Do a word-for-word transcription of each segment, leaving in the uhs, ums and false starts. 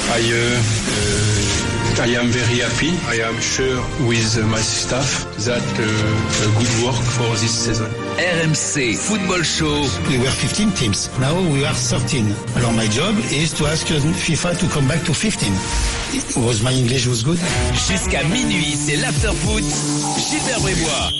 I, uh, uh, I am very happy. I am sure with my staff that uh, a good work for this season. R M C Football Show. We were fifteen teams. Now we are thirteen. Alors my job is to ask FIFA to come back to fifteen. Was my English was good? Jusqu'à minuit, c'est l'after-foot. Gilbert Brébois.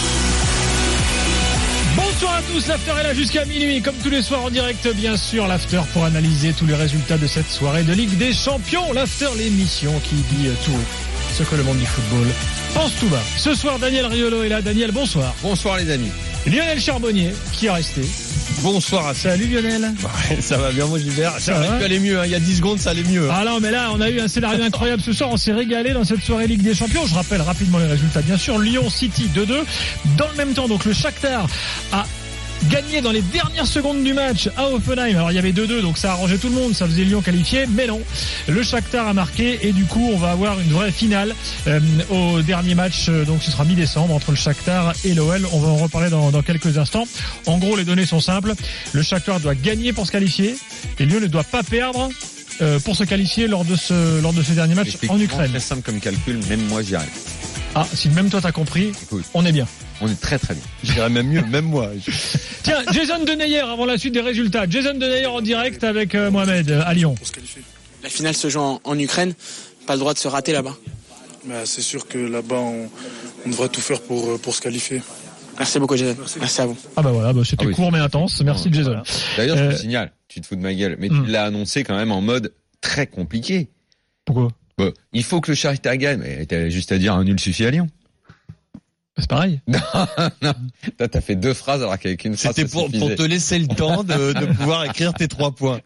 Bonsoir à tous, l'after est là jusqu'à minuit, comme tous les soirs en direct, bien sûr, l'after pour analyser tous les résultats de cette soirée de Ligue des Champions. L'after, l'émission qui dit tout ce que le monde du football pense tout bas. Ce soir, Daniel Riolo est là. Daniel, bonsoir. Bonsoir les amis. Lionel Charbonnier, qui est resté. Bonsoir à tous. Salut Lionel. Ouais, ça va bien, moi Gilbert. Ça, ça aurait pu aller mieux, hein. Il y a dix secondes, ça allait mieux. Ah non, mais là, on a eu un scénario incroyable ce soir. On s'est régalé dans cette soirée Ligue des Champions. Je rappelle rapidement les résultats, bien sûr. Lyon City deux deux. Dans le même temps, donc le Shakhtar a gagné dans les dernières secondes du match à Hoffenheim. Alors il y avait deux deux, donc ça arrangeait tout le monde, ça faisait Lyon qualifié, mais non, le Shakhtar a marqué et du coup on va avoir une vraie finale euh, au dernier match, donc ce sera mi-décembre entre le Shakhtar et l'O L. On va en reparler dans, dans quelques instants. En gros, les données sont simples, le Shakhtar doit gagner pour se qualifier et Lyon ne doit pas perdre euh, pour se qualifier lors de ce, lors de ce dernier match en Ukraine. Très simple comme calcul, même moi j'y arrive. Ah, si même toi t'as compris, écoute, on est bien. On est très très bien. Je dirais même mieux, même moi. Tiens, Jason Denayer avant la suite des résultats. Jason Denayer en direct avec euh, Mohamed à Lyon. La finale se joue en, en Ukraine, pas le droit de se rater là-bas. Bah, c'est sûr que là-bas on, on devra tout faire pour, pour se qualifier. Merci beaucoup Jason, merci, merci à vous. Ah bah voilà, bah c'était ah oui, court mais intense, merci non, Jason. Voilà. D'ailleurs euh... je te signale, tu te fous de ma gueule, mais hum. tu l'as annoncé quand même en mode très compliqué. Pourquoi ? Bon, il faut que le Shakhtar gagne, mais t'as juste à dire un nul suffit à Lyon. C'est pareil. Non, non. T'as, t'as fait deux phrases alors qu'avec une phrase. C'était pour, pour te laisser le temps de, de pouvoir écrire tes trois points.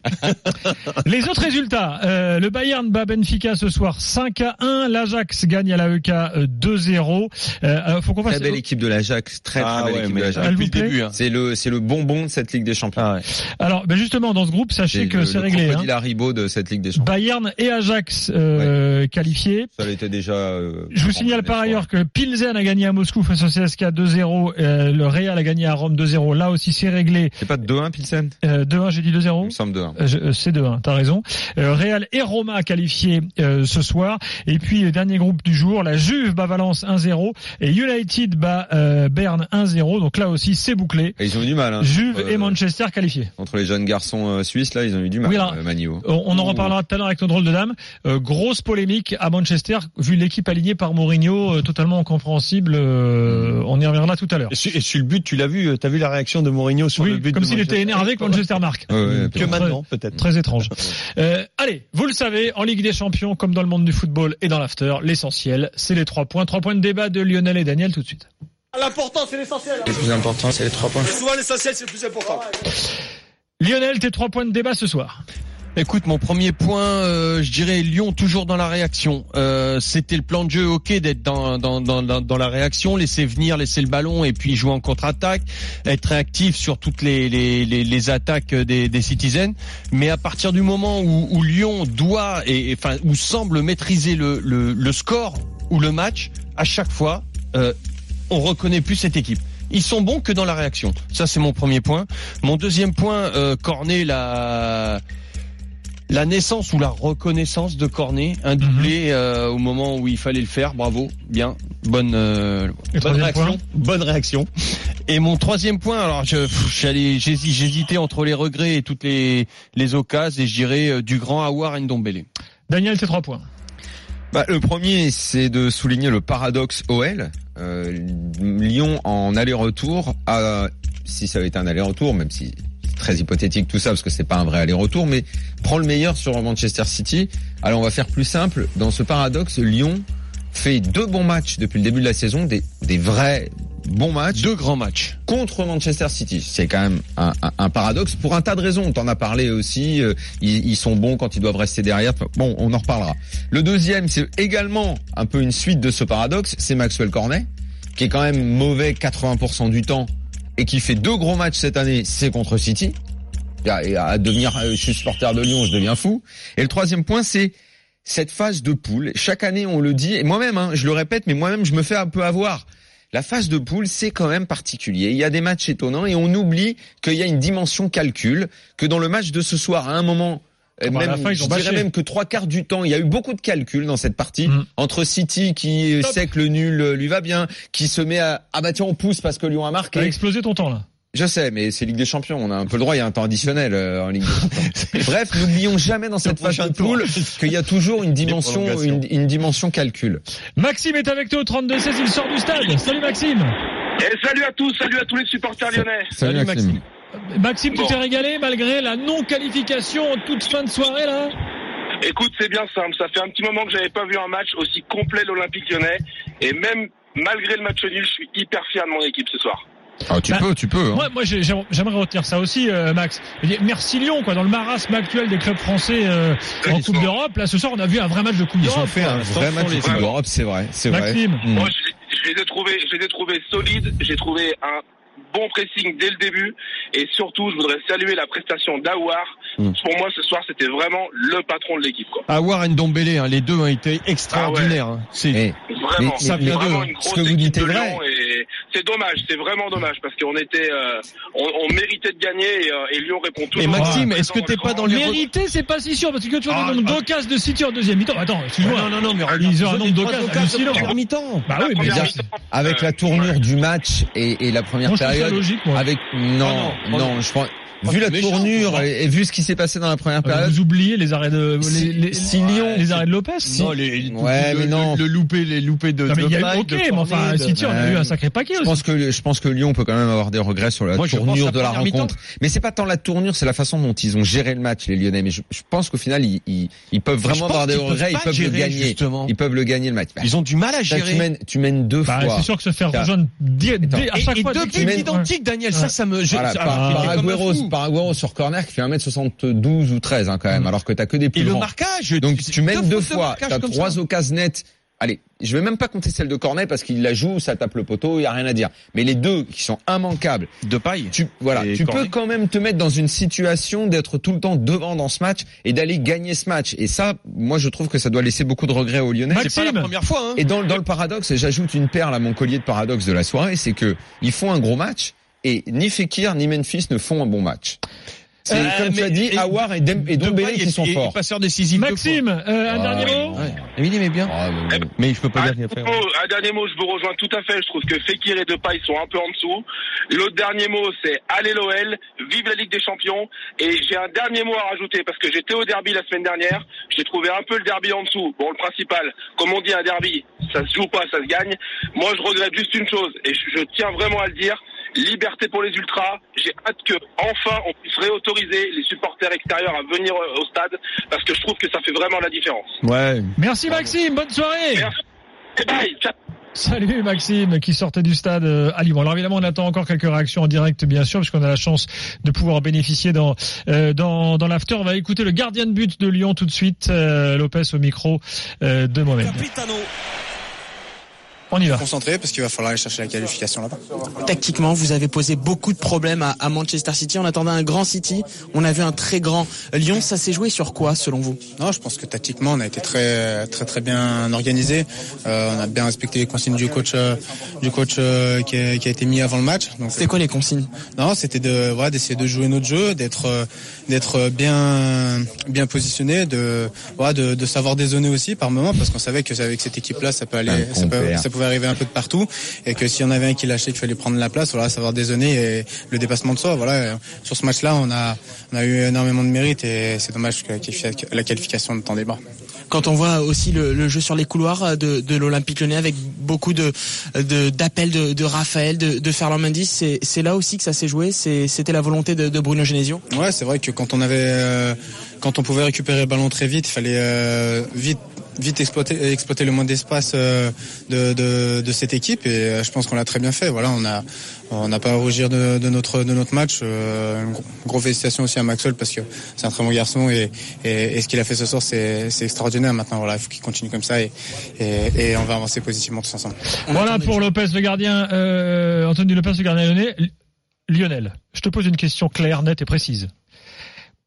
Les autres résultats. Euh, le Bayern bat Benfica ce soir cinq à un. L'Ajax gagne à l'A E K deux zéro. Euh, faut qu'on fasse. Très belle équipe de l'Ajax. Très, ah, très belle ouais, équipe de l'Ajax. Depuis le début, hein. C'est le, c'est le bonbon de cette Ligue des Champions. Ah, ouais. Alors, ben justement, dans ce groupe, sachez c'est que le, c'est le réglé. Le crocodile hein. Haribo de cette Ligue des Champions. Bayern et Ajax, euh, ouais. qualifiés. Ça l'était déjà, euh, Je vous signale par ailleurs que Pilsen a gagné à Moscou face au C S K deux zéro, euh, le Real a gagné à Rome deux zéro, là aussi c'est réglé. C'est pas deux un Pilsen euh, deux un, j'ai dit deux zéro. Il me semble deux un. Euh, c'est deux un, t'as raison. Euh, Real et Roma qualifiés euh, ce soir. Et puis le dernier groupe du jour, la Juve bat Valence un zéro et United bat euh, Berne un zéro, donc là aussi c'est bouclé. Et ils ont eu du mal. Hein. Juve euh, et Manchester qualifiés. Entre les jeunes garçons euh, suisses, là, ils ont eu du mal, oui, alors, euh, Manu. On, on en reparlera tout à l'heure avec nos drôles de dames. Euh, grosse polémique à Manchester, vu l'équipe alignée par Mourinho, euh, totalement incompréhensible. Euh, on y reviendra tout à l'heure. Et sur, et sur le but, tu l'as vu, t'as vu la réaction de Mourinho sur oui, le but comme de s'il Manchester. était énervé que Manchester marque. Ouais, ouais, que maintenant, peut-être. Très étrange. Euh, allez, vous le savez, en Ligue des Champions, comme dans le monde du football et dans l'after, l'essentiel, c'est les trois points. Trois points de débat de Lionel et Daniel tout de suite. L'important, c'est l'essentiel. Le plus important, c'est les trois points. Et souvent, l'essentiel, c'est le plus important. Lionel, tes trois points de débat ce soir. Écoute, mon premier point, euh, je dirais Lyon toujours dans la réaction. Euh, c'était le plan de jeu, ok, d'être dans, dans dans dans la réaction, laisser venir, laisser le ballon et puis jouer en contre-attaque, être réactif sur toutes les les les, les attaques des, des Citizens. Mais à partir du moment où, où Lyon doit et enfin où semble maîtriser le le, le score ou le match, à chaque fois, euh, on reconnaît plus cette équipe. Ils sont bons que dans la réaction. Ça, c'est mon premier point. Mon deuxième point, euh, Cornet, la La naissance ou la reconnaissance de Cornet, un doublé euh, au moment où il fallait le faire, bravo, bien, bonne, euh, bonne réaction, point. bonne réaction. Et mon troisième point, alors je, j'allais, j'hésitais entre les regrets et toutes les les occasions, et je dirais euh, du grand Aouar Ndombele. Daniel, tes trois points. Bah, le premier, c'est de souligner le paradoxe O L. Euh, Lyon en aller-retour, a, si ça avait été un aller-retour, même si très hypothétique tout ça parce que c'est pas un vrai aller-retour, mais prend le meilleur sur Manchester City. Alors on va faire plus simple. Dans ce paradoxe, Lyon fait deux bons matchs depuis le début de la saison, des, des vrais bons matchs. Deux grands matchs. Contre Manchester City. C'est quand même un, un, un paradoxe pour un tas de raisons. On t'en a parlé aussi. Euh, ils, ils sont bons quand ils doivent rester derrière. Bon, on en reparlera. Le deuxième, c'est également un peu une suite de ce paradoxe. C'est Maxwell Cornet, qui est quand même mauvais quatre-vingts pour cent du temps et qui fait deux gros matchs cette année, c'est contre City. Et à devenir, je suis supporter de Lyon, je deviens fou. Et le troisième point, c'est cette phase de poule. Chaque année, on le dit, et moi-même, hein, je le répète, mais moi-même, je me fais un peu avoir. La phase de poule, c'est quand même particulier. Il y a des matchs étonnants et on oublie qu'il y a une dimension calcul, que dans le match de ce soir, à un moment, Et Bon, à même, la fin, ils ont je dirais bâché. même que trois quarts du temps, il y a eu beaucoup de calculs dans cette partie Mm. entre City qui Top. sait que le nul euh, lui va bien, qui se met à ah bah tiens on pousse parce que Lyon a T'as marqué. explosé ton temps là. Je sais, mais c'est Ligue des Champions, on a un peu le droit, il y a un temps additionnel euh, en Ligue des Champions. Bref, n'oublions jamais dans cette phase de poule qu'il y a toujours une dimension, une, une dimension calcul. Maxime est avec toi au trente-deux seize, il sort du stade. Salut Maxime. Et salut à tous, salut à tous les supporters lyonnais. Salut, Salut, Maxime. Maxime. Maxime, tu Bon. t'es régalé malgré la non-qualification en toute fin de soirée là? Écoute, c'est bien simple, ça fait un petit moment que j'avais pas vu un match aussi complet l'Olympique lyonnais. Et même malgré le match nul, je suis hyper fier de mon équipe ce soir. Ah, tu Bah, peux, tu peux. Hein. Moi, moi j'ai- j'aimerais retenir ça aussi, euh, Max. Merci Lyon, quoi. Dans le marasme actuel des clubs français euh, en Ils Coupe sont- d'Europe, là ce soir on a vu un vrai match de Coupe Ils ont d'Europe. fait un quoi. vrai match de les- Coupe d'Europe, c'est vrai, c'est vrai. Maxime. Mm. Moi, je, je les ai trouvés, je les ai trouvés solides, j'ai trouvé un bon pressing dès le début. Et surtout, je voudrais saluer la prestation d'Aouar. Mm. Pour moi, ce soir, c'était vraiment le patron de l'équipe, quoi. Aouar et Ndombele, hein, les deux ont été extraordinaires. hein. C'est Et Vraiment, Mais- ça c'est vient vraiment d'eux. une Ce grosse que vous équipe dites est de vrai. Lyon et c'est dommage, c'est vraiment dommage parce qu'on était, euh, on, on méritait de gagner et, euh, et Lyon répond toujours. Et Maxime, présent est-ce que t'es le pas grand. dans les Mérité, c'est pas si sûr, parce que tu vois Ah, le nombre ah. d'occasions de City en deuxième mi-temps. Attends, excuse-moi. non, non, non, mais Ils ont un nombre d'occasions hallucinant. en mi-temps. Bah oui, mais Première ça, mi-temps, avec euh, la tournure ouais. du match et, et la première moi, je trouve ça période, logique, moi. avec non, Oh non, non, je pense. Oh, Vu la méchant, tournure toi. et, et vu ce qui s'est passé dans la première Euh, période, Vous oubliez les arrêts de Si- les, les, si Lyon- les arrêts de Lopez. Non, les, Ouais, le, mais non. Le, le loupé, les loupés de Non, mais il y a eu, Clyde, ok, de mais enfin, Fournier, de- City, on a Ouais. eu un sacré paquet je aussi. pense que je pense que Lyon peut quand même avoir des regrets sur la Moi, je pense tournure la de la première mi-temps. rencontre. Mais c'est pas tant la tournure, c'est la façon dont ils ont géré le match, les Lyonnais. Mais je, je pense qu'au final, ils, ils, ils peuvent Mais je vraiment pense avoir des qu'ils peuvent regrets. Ils pas peuvent le gérer, gagner. justement. Ils peuvent le gagner le match. Bah, Ils ont du mal à là, gérer. tu mènes, tu mènes deux Bah, fois. c'est sûr que se faire T'as- rejoindre dix- dix- à Et, chaque et fois deux dix- buts ouais. identiques, Daniel. Ouais. Ça, ça me. je- Voilà, ça- par, j'étais par comme un Agüero, fou. par Agüero sur corner qui fait un mètre soixante-douze ou treize hein, quand même, Mm. alors que t'as que des plus Et le grands. marquage. Donc tu mènes deux fautes de fois, marquage t'as comme trois ça. occasions nettes. Allez, je vais même pas compter celle de Cornet parce qu'il la joue, ça tape le poteau, il y a rien à dire. Mais les deux qui sont immanquables, De paille. tu voilà, Et tu Cornet. peux quand même te mettre dans une situation d'être tout le temps devant dans ce match et d'aller gagner ce match. Et ça, moi je trouve que ça doit laisser beaucoup de regrets aux Lyonnais. Maxime. C'est pas la première fois. Hein. Et dans, dans le paradoxe, j'ajoute une perle à mon collier de paradoxe de la soirée, c'est que ils font un gros match et ni Fekir ni Memphis ne font un bon match. C'est Euh, comme tu mais- as dit, et- Aouar et, Dem- et De Dombele paille qui et- sont et- et forts. passeur décisif. Maxime, euh, un Ah, dernier ouais. mot. Ouais. Il aimait bien. Ah, mais bon. Mais je peux pas Un, dire qu'il a fait. mot, un dernier mot, je vous rejoins tout à fait. Je trouve que Fekir et Depay sont un peu en dessous. L'autre dernier mot, c'est allez l'O L, vive la Ligue des Champions. Et j'ai un dernier mot à rajouter parce que j'étais au derby la semaine dernière. J'ai trouvé un peu le derby en dessous. Bon, le principal, comme on dit, un derby, ça se joue pas, ça se gagne. Moi, je regrette juste une chose et je, je tiens vraiment à le dire. Liberté pour les ultras. J'ai hâte que enfin on puisse réautoriser les supporters extérieurs à venir au stade parce que je trouve que ça fait vraiment la différence. Ouais. Merci Maxime, bonne soirée. Merci. Et bye. Ciao. Salut Maxime qui sortait du stade euh, à Lyon. Alors évidemment on attend encore quelques réactions en direct bien sûr puisqu'on a la chance de pouvoir bénéficier dans euh, dans dans l'after. On va écouter le gardien de but de Lyon tout de suite, euh, Lopez au micro euh, de Mohamed. On y va. Concentré parce qu'il va falloir aller chercher la qualification là-bas. Tactiquement, vous avez posé beaucoup de problèmes à, à Manchester City. On attendait un grand City. On a vu un très grand Lyon. Ça s'est joué sur quoi, selon vous? Non, je pense que tactiquement on a été très très très bien organisé. Euh, on a bien respecté les consignes du coach euh, du coach euh, qui, a, qui a été mis avant le match. Donc C'était quoi les consignes? non, c'était de voilà d'essayer de jouer notre jeu, d'être euh, d'être bien bien positionné, de voilà de, de savoir dézonner aussi par moment parce qu'on savait que avec cette équipe-là ça peut aller Un ça peut, compère. ça pouvait arriver un peu de partout et que s'il y en avait un qui lâchait, qu'il fallait prendre la place, voilà, savoir dézonner et le dépassement de soi. Voilà, sur ce match-là, on a on a eu énormément de mérite et c'est dommage que la qualification ne t'en pas. Quand on voit aussi le, le jeu sur les couloirs de, de l'Olympique Lyonnais avec beaucoup de, de d'appels de, de Raphaël, de, de Ferland Mendy, c'est c'est là aussi que ça s'est joué. C'est c'était la volonté de, de Bruno Genesio. Ouais, c'est vrai que quand on avait euh, quand on pouvait récupérer le ballon très vite, il fallait euh, vite vite exploiter exploiter le moins d'espace euh, de, de de cette équipe et euh, je pense qu'on l'a très bien fait. Voilà, on a on n'a pas à rougir de, de notre de notre match. Euh, une grosse félicitation aussi à Maxwell parce que c'est un très bon garçon et et, et ce qu'il a fait ce soir c'est c'est extraordinaire. Maintenant voilà, il faut qu'il continue comme ça et, et et on va avancer positivement tous ensemble. Voilà pour Lopez le gardien, euh, Anthony Lopez le gardien lyonnais. Lionel, je te pose une question claire, nette et précise.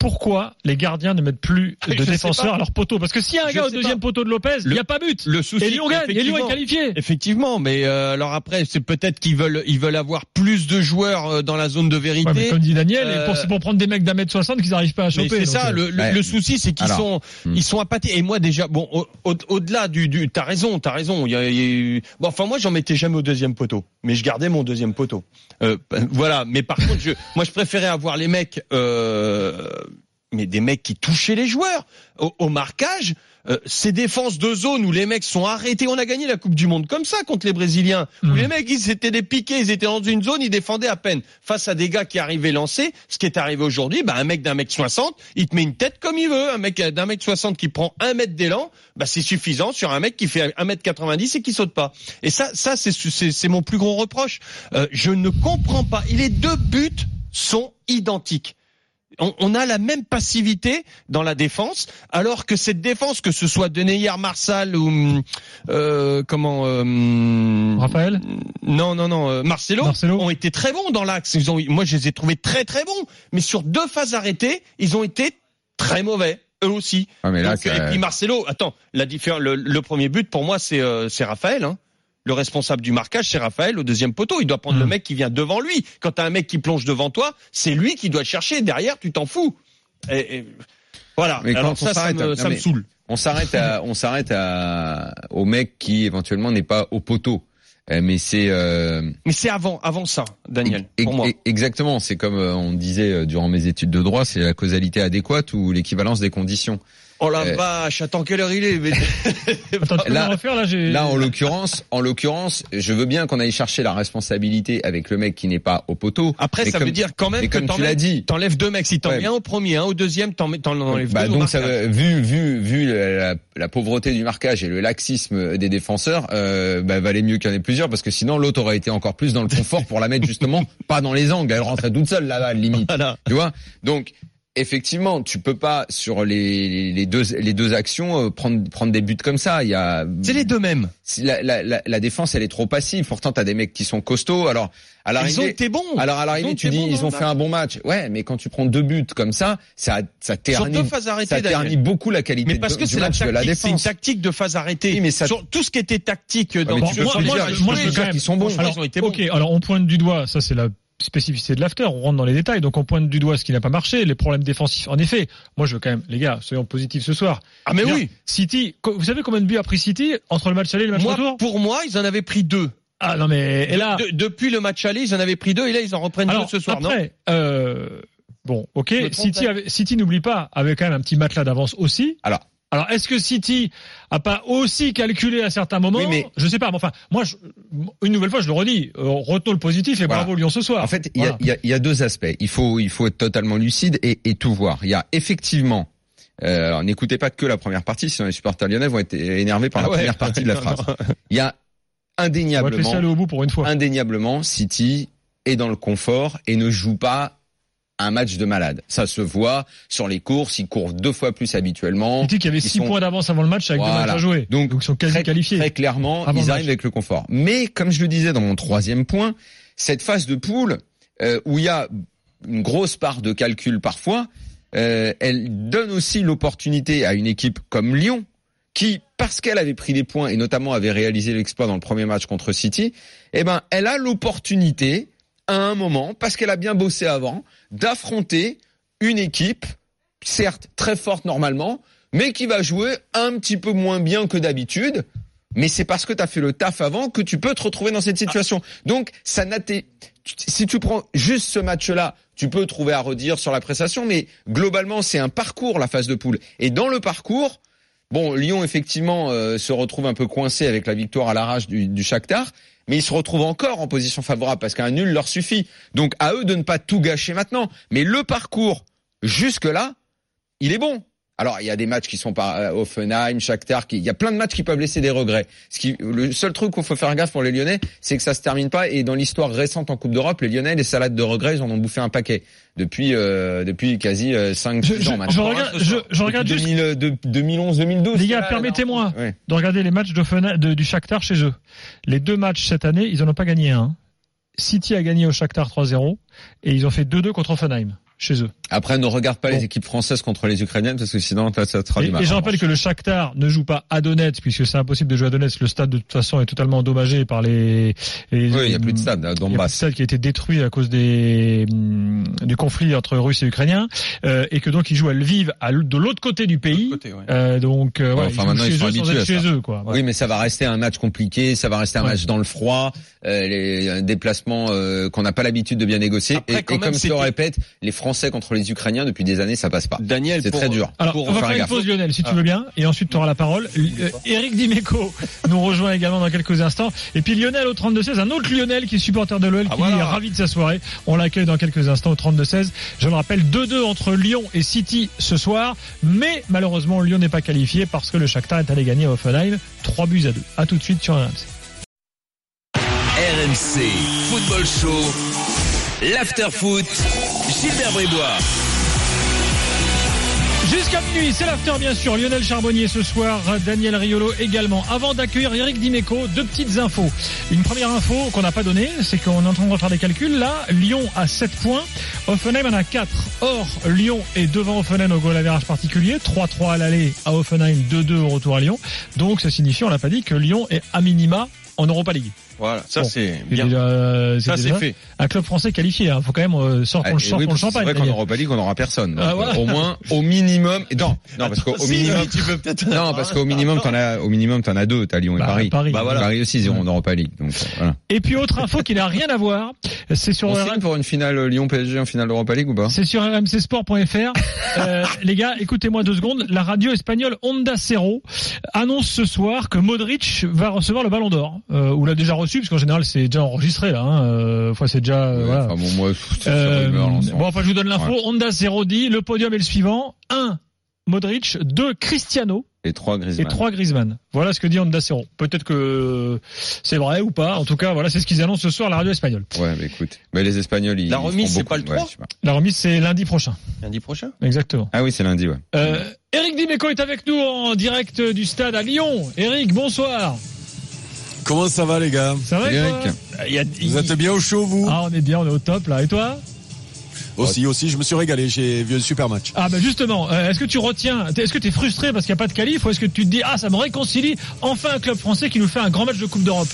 pourquoi les gardiens ne mettent plus de Je sais défenseurs pas. à leur poteau. Parce que s'il y a un Je gars au sais deuxième pas. poteau de Lopez, il Le- n'y a pas but. Le souci, Et Lyon gagne, et Lyon est effectivement. qualifié. Effectivement, mais euh, alors après, c'est peut-être qu'ils veulent, ils veulent avoir plus de joueurs euh, dans la zone de vérité. Ouais, mais comme dit Daniel, Euh, et pour, c'est pour prendre des mecs d'un mètre soixante qu'ils n'arrivent pas à Mais choper. c'est donc, ça, euh, le, le, ouais. le souci, c'est qu'ils Alors, sont, hmm. ils sont apathés. Et moi déjà, bon, au, au, au-delà du, du, t'as raison, t'as raison. Il y a, il y a eu- bon, enfin moi, j'en mettais jamais au deuxième poteau, mais je gardais mon deuxième poteau. Euh, voilà. Mais par contre, je, moi, je préférais avoir les mecs, euh, mais des mecs qui touchaient les joueurs au, au marquage. Euh, ces défenses de zone où les mecs sont arrêtés, on a gagné la Coupe du Monde comme ça contre les Brésiliens, où Mmh. les mecs ils étaient des piqués, ils étaient dans une zone, ils défendaient à peine face à des gars qui arrivaient lancés. Ce qui est arrivé aujourd'hui, bah un mec d'un mec soixante, il te met une tête comme il veut. Un mec d'un mec soixante qui prend un mètre d'élan, bah c'est suffisant sur un mec qui fait un mètre quatre-vingt-dix et qui saute pas. Et ça, ça c'est c'est, c'est mon plus gros reproche. Euh, je ne comprends pas. Et les deux buts sont identiques. On, on a la même passivité dans la défense, alors que cette défense, que ce soit Deneyer, Marsal ou euh, comment euh, Raphaël non non non euh, Marcelo, Marcelo ont été très bons dans l'axe. Ils ont, moi je les ai trouvés très très bons, mais sur deux phases arrêtées, ils ont été très mauvais eux aussi. Ah, mais là, Donc, c'est- et puis Marcelo, attends, la différence, le, le premier but pour moi c'est euh, c'est Raphaël. Hein. Le responsable du marquage, c'est Raphaël au deuxième poteau. Il doit prendre Mmh. le mec qui vient devant lui. Quand t'as un mec qui plonge devant toi, c'est lui qui doit le chercher. Derrière, tu t'en fous. Et, et, voilà. Mais Alors quand on ça, ça s'arrête, me, non, ça me mais- saoule. On s'arrête à, on s'arrête à, au mec qui éventuellement n'est pas au poteau. Euh, Mais c'est euh, Mais c'est avant, avant ça, Daniel. e- Pour moi. e- exactement. C'est comme euh, on disait euh, durant mes études de droit, c'est la causalité adéquate ou l'équivalence des conditions. Oh la Euh, vache, attends quelle heure il est. Mais... Attends, tu peux Là- le refaire, là, j'ai... Là, en l'occurrence, en l'occurrence, je veux bien qu'on aille chercher la responsabilité avec le mec qui n'est pas au poteau. Après, Mais ça comme- veut dire quand même mais que comme tu t'enlèves, l'as dit. t'enlèves deux mecs. Si t'en Ouais. mets un au premier, un au deuxième, t'en, mets- t'en enlèves Bah deux. au donc ça, marquage. veut- vu vu vu la, la pauvreté du marquage et le laxisme des défenseurs, euh, bah, valait mieux qu'il y en ait plusieurs parce que sinon l'autre aurait été encore plus dans le confort pour la mettre justement pas dans les angles. Elle rentrait toute seule là-bas, limite. Voilà. Tu vois. Donc effectivement, tu peux pas sur les, les deux les deux actions euh, prendre prendre des buts comme ça. Il y a C'est les deux mêmes. si la, la, la, la défense elle est trop passive. Pourtant t'as des mecs qui sont costauds. Alors à Ils ont l'arrivée, été bons. alors à Ils l'arrivée ont tu été dis bons ils dans ont le fait un bon match. Ouais, mais quand tu prends deux buts comme ça, ça ça Sur ternit deux phases arrêtées, ça ternit Daniel. beaucoup la qualité Mais parce de- que du c'est la match de la tactique, c'est une défense. tactique de phase arrêtée. Oui, mais ça- Sur tout ce qui était tactique dans mais le tu jeu, peux pas les dire- gars, moi, jouer, je veux dire ils qu'ils sont bons. franchement, Alors, ils ont été ok, bons. alors on pointe du doigt, ça c'est la spécificité de l'after, on rentre dans les détails, donc on pointe du doigt ce qui n'a pas marché, les problèmes défensifs. En effet, moi je veux quand même, les gars, soyons positifs ce soir. Ah mais Bien, oui. City, co- vous savez combien de buts a pris City entre le match aller et le match Moi, retour? pour moi, ils en avaient pris deux. Ah non mais, et là, De- de- depuis le match aller, ils en avaient pris deux et là ils en reprennent alors deux ce soir, non? après, euh, bon, ok, Je me trompe, City, hein. avait, City n'oublie pas, avait quand même un petit matelas d'avance aussi. Alors, Alors, est-ce que City a pas aussi calculé à certains moments? Oui, mais- Je sais pas, mais enfin, moi, je, une nouvelle fois, je le redis, euh, retenons le positif et Voilà. bravo Lyon ce soir. en fait, il y, a, Voilà. il y, a, il y a deux aspects. Il faut, il faut être totalement lucide et, et tout voir. Il y a effectivement, euh, alors n'écoutez pas que la première partie, sinon les supporters lyonnais vont être énervés par Ah la ouais. première partie de la phrase. Il y a On va te laisser indéniablement, aller au bout pour une fois. indéniablement, City est dans le confort et ne joue pas un match de malade. Ça se voit sur les courses, ils courent deux fois plus habituellement. City qui avait Ils six sont- points d'avance avant le match avec deux Voilà. matchs à jouer. Donc, Donc, ils sont quasi très, qualifiés. Très clairement, Avant le ils match. arrivent avec le confort. Mais comme je le disais dans mon troisième point, cette phase de poule euh, où il y a une grosse part de calcul parfois, euh, elle donne aussi l'opportunité à une équipe comme Lyon, qui, parce qu'elle avait pris des points et notamment avait réalisé l'exploit dans le premier match contre City, eh ben, elle a l'opportunité à un moment, parce qu'elle a bien bossé avant, d'affronter une équipe, certes très forte normalement, mais qui va jouer un petit peu moins bien que d'habitude. Mais c'est parce que tu as fait le taf avant que tu peux te retrouver dans cette situation. Donc, ça n'a été, si tu prends juste ce match-là, tu peux trouver à redire sur la prestation, mais globalement, c'est un parcours, la phase de poule. Et dans le parcours, bon, Lyon, effectivement, euh, se retrouve un peu coincé avec la victoire à l'arrache du, du Shakhtar, mais ils se retrouvent encore en position favorable parce qu'un nul leur suffit. Donc, à eux de ne pas tout gâcher maintenant. Mais le parcours, jusque-là, il est bon. Alors, il y a des matchs qui sont par euh, Hoffenheim, Shakhtar, qui, il y a plein de matchs qui peuvent laisser des regrets. Ce qui, le seul truc qu'il faut faire gaffe pour les Lyonnais, c'est que ça se termine pas. Et dans l'histoire récente en Coupe d'Europe, les Lyonnais, les salades de regrets, ils en ont bouffé un paquet depuis euh, depuis quasi euh, cinq Je, six je, ans maintenant. je regarde, je, je regarde Depuis juste, deux mille, de- deux mille onze deux mille douze. les gars, Là, permettez-moi ouais. de regarder les matchs d'Offenheim- de, du Shakhtar chez eux. Les deux matchs cette année, ils en ont pas gagné un. City a gagné au Shakhtar trois zéro et ils ont fait deux deux contre Hoffenheim. chez eux. Après, ne regarde pas bon. les équipes françaises contre les Ukrainiennes parce que sinon, ça sera et, du mal. Et je rappelle que le Shakhtar ne joue pas à Donetsk puisque c'est impossible de jouer à Donetsk. Le stade de toute façon est totalement endommagé par les. les oui, il n'y a plus de stade à Donbass. Il y a plus de stade qui a été détruit à cause des du conflit entre Russes et Ukrainiens euh, et que donc ils jouent à Lviv, à de l'autre côté du pays. Côté, ouais. euh, donc euh, ouais, ouais, enfin ils maintenant chez ils sont eux habitués sans être à ça. chez eux, quoi. Ouais. Oui, mais ça va rester un match compliqué, ça va rester un ouais. match dans le froid, euh, les déplacements euh, qu'on n'a pas l'habitude de bien négocier. Après, et, et comme je le répète, les Français contre les Ukrainiens depuis des années, ça passe pas. Daniel, c'est pour, très dur. Alors, pour on va faire faire une gaffe. pause, Lionel, si tu ah. veux bien, et ensuite tu auras la parole. Euh, Eric Dimeco nous rejoint également dans quelques instants. Et puis Lionel au trente-deux seize, un autre Lionel qui est supporter de l'O L, ah, qui voilà. est ravi de sa soirée. On l'accueille dans quelques instants au trente-deux seize. Je le rappelle, deux deux entre Lyon et City ce soir. Mais malheureusement, Lyon n'est pas qualifié parce que le Shakhtar est allé gagner à Hoffenheim trois buts à deux. À tout de suite sur R M C. R M C Football Show, l'after-foot, Gilbert Brébois. Jusqu'à minuit, c'est l'after bien sûr. Lionel Charbonnier ce soir, Daniel Riolo également. Avant d'accueillir Eric Dimeco, deux petites infos. Une première info qu'on n'a pas donnée, c'est qu'on est en train de refaire des calculs. Là, Lyon a sept points, Hoffenheim en a quatre. Or, Lyon est devant Hoffenheim au goal average particulier, trois trois à l'aller à Hoffenheim, deux deux au retour à Lyon. Donc ça signifie, on l'a pas dit, que Lyon est à minima en Europa League. Voilà, ça bon, c'est bien. Déjà, c'est ça déjà c'est fait. Un club français qualifié. Hein. Faut quand même euh, sortir Ah, le, oui, le champagne. C'est vrai qu'en Europa League, on n'aura personne. Donc, ah, voilà. Au moins, au minimum. Non, non, parce qu'au si, minimum, tu peux peut-être. non, parce qu'au minimum, t'en as, au minimum, t'en as deux. T'as Lyon et bah, Paris. Paris. Bah voilà. Paris aussi, ils iront en Europa League. Donc voilà. Et puis autre info qui n'a rien à voir, c'est sur. On R... signe pour une finale Lyon P S G en finale Europa League ou pas? C'est sur r m c sport point f r. euh, les gars, écoutez-moi deux secondes. La radio espagnole Onda Cero annonce ce soir que Modric va recevoir le Ballon d'Or, euh, ou l'a déjà reçu, parce qu'en général c'est déjà enregistré là. Hein. Euh, enfin, c'est déjà. Euh, ouais, voilà. Enfin bon, moi, c'est euh, rumeur, bon, enfin, je vous donne l'info. Ouais. Onda Cero dit le podium est le suivant. un Modric, deux Cristiano. Et trois Griezmann. Et trois Griezmann. Voilà ce que dit Onda Cero. Peut-être que c'est vrai ou pas. En tout cas, voilà, c'est ce qu'ils annoncent ce soir à la radio espagnole. Ouais, mais écoute. Mais les Espagnols, ils. La remise, ils c'est beaucoup. pas le trois? Ouais, je sais pas. La remise, c'est lundi prochain. Lundi prochain? Exactement. Ah oui, c'est lundi, ouais. Euh, Eric Dimeco est avec nous en direct du stade à Lyon. Eric, bonsoir. Comment ça va, les gars? Ça va, Eric? Il y a, il... Vous êtes bien au chaud, vous? Ah, on est bien, on est au top, là. Et toi? Aussi, aussi, je me suis régalé, j'ai vu un super match. Ah, bah, justement, euh, est-ce que tu retiens, est-ce que tu es frustré parce qu'il n'y a pas de qualif, ou est-ce que tu te dis, ah, ça me réconcilie enfin un club français qui nous fait un grand match de Coupe d'Europe?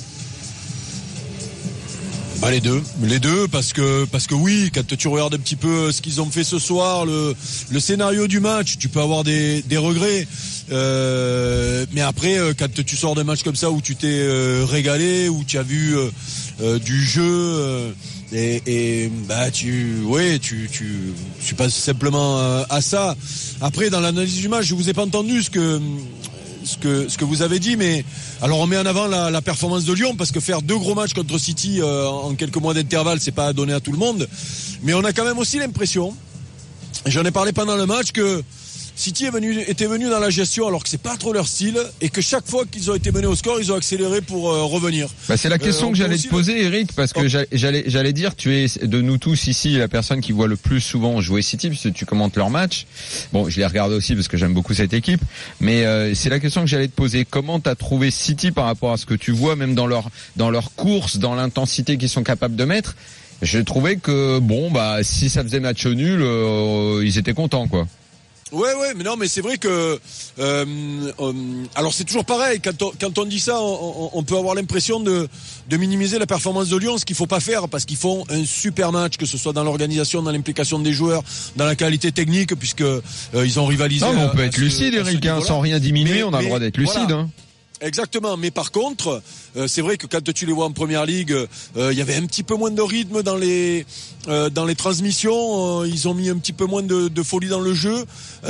Bah, les deux, les deux, parce que parce que oui, quand tu regardes un petit peu ce qu'ils ont fait ce soir, le le scénario du match, tu peux avoir des des regrets, euh, mais après quand tu sors d'un match comme ça où tu t'es euh, régalé, où tu as vu euh, euh, du jeu euh, et, et bah tu ouais tu tu tu passes simplement euh, à ça. Après dans l'analyse du match, je vous ai pas entendu ce que ce que ce que vous avez dit, mais alors on met en avant la, la performance de Lyon, parce que faire deux gros matchs contre City euh, en quelques mois d'intervalle, c'est pas donné à tout le monde, mais on a quand même aussi l'impression, et j'en ai parlé pendant le match, que City est venu, était venu dans la gestion alors que c'est pas trop leur style, et que chaque fois qu'ils ont été menés au score, ils ont accéléré pour euh, revenir. Bah, c'est la question euh, que j'allais te poser, le... Eric, parce que oh. j'allais, j'allais dire, tu es de nous tous ici la personne qui voit le plus souvent jouer City, puisque tu commentes leur match. Bon, je les regarde aussi parce que j'aime beaucoup cette équipe, mais euh, c'est la question que j'allais te poser. Comment t'as trouvé City par rapport à ce que tu vois, même dans leur dans leur course, dans l'intensité qu'ils sont capables de mettre? Je trouvais que bon, bah si ça faisait match nul, euh, ils étaient contents, quoi. Ouais, ouais, mais non, mais c'est vrai que euh, euh, alors c'est toujours pareil. Quand on, quand on dit ça, on, on peut avoir l'impression de, de minimiser la performance de Lyon, ce qu'il faut pas faire, parce qu'ils font un super match, que ce soit dans l'organisation, dans l'implication des joueurs, dans la qualité technique, puisque euh, ils ont rivalisé. Non, mais on à, peut à être ce, lucide, Eric, hein, sans rien diminuer, mais, on a mais, le droit d'être lucide. Voilà. Hein. Exactement, mais par contre, euh, c'est vrai que quand tu les vois en première ligue, il euh, y avait un petit peu moins de rythme dans les euh, dans les transmissions. Euh, ils ont mis un petit peu moins de, de folie dans le jeu.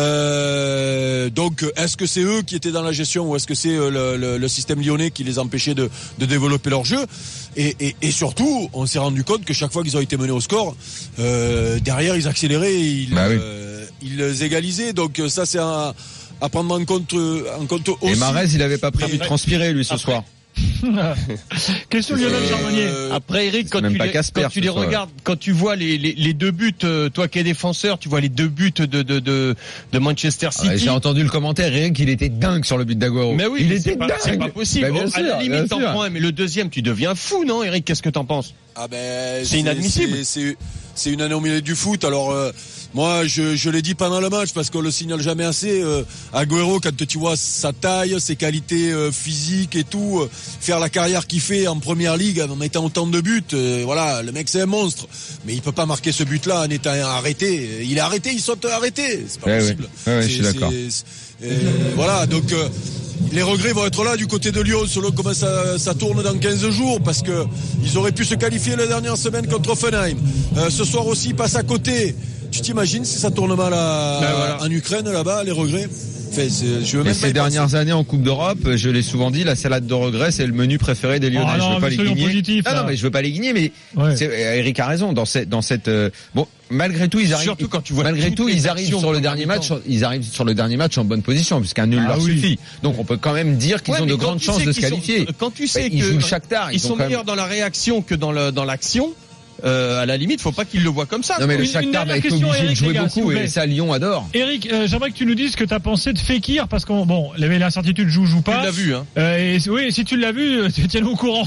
Euh, donc, est-ce que c'est eux qui étaient dans la gestion, ou est-ce que c'est le, le, le système lyonnais qui les empêchait de, de développer leur jeu? Et, et, et surtout, on s'est rendu compte que chaque fois qu'ils ont été menés au score, euh, derrière ils accéléraient, et ils, bah oui. euh, ils égalisaient. Donc ça, c'est un à prendre en compte, en compte aussi. Et Marez, il avait pas prévu de transpirer, lui, ce Après. soir. Question Lionel Charbonnier. Euh, Après, Eric, quand tu, les, Casper, quand tu les regardes, quand tu vois les, les, les deux buts, euh, toi qui es défenseur, tu vois les deux buts de, de, de, de Manchester City. Ah, j'ai entendu le commentaire, Eric, il était dingue sur le but d'Aguero. Mais oui, il mais était c'est pas, dingue. c'est pas possible. Bah, bien à sûr, la limite, t'en sûr. prends un, mais le deuxième, tu deviens fou, non, Eric? Qu'est-ce que t'en penses? Ah ben, c'est inadmissible. C'est, c'est, c'est une anomalie du foot. Alors euh, moi, je, je l'ai dit pendant le match parce qu'on le signale jamais assez. Euh, Agüero, quand tu vois sa taille, ses qualités euh, physiques et tout, euh, faire la carrière qu'il fait en première ligue en mettant autant de buts, euh, voilà, le mec c'est un monstre. Mais il peut pas marquer ce but-là en étant arrêté. Il est arrêté, il saute arrêté. C'est pas ouais, possible. Ouais, ouais, c'est, je suis d'accord. C'est, c'est, euh, voilà, donc euh, les regrets vont être là du côté de Lyon selon comment ça, ça tourne dans quinze jours parce que ils auraient pu se qualifier la dernière semaine contre Offenheim. Euh, ce soir aussi, ils passent à côté. Tu t'imagines si ça tourne mal à, ben voilà. en Ukraine là-bas, les regrets? Enfin, je veux même Et ces dernières penser. années en Coupe d'Europe, je l'ai souvent dit, la salade de regrets, c'est le menu préféré des Lyonnais. Oh, non, je veux pas les guigner. Positif, ah non, mais je veux pas les guigner, mais ouais. c'est, Eric a raison dans cette, dans cette. Euh, bon, malgré tout, ils arrivent. Surtout quand tu vois. Malgré tout, ils arrivent sur le dernier match. Ils arrivent sur le dernier match en bonne position, puisqu'un nul ah, leur oui. suffit. Donc, on peut quand même dire qu'ils ouais, ont de grandes chances de se qualifier. Sont, quand tu sais qu'ils jouent le Shakhtar, ils, ils sont meilleurs même... dans la réaction que dans le dans l'action. Euh, à la limite, faut pas qu'il le voit comme ça. Non mais le Shakhtar va être obligé de jouer beaucoup et ça Lyon adore. Eric, euh, j'aimerais que tu nous dises ce que tu as pensé de Fekir parce qu'on bon, l'incertitude joue joue pas. Tu l'as vu hein. Euh, et, oui, si tu l'as vu, tu tiens au courant.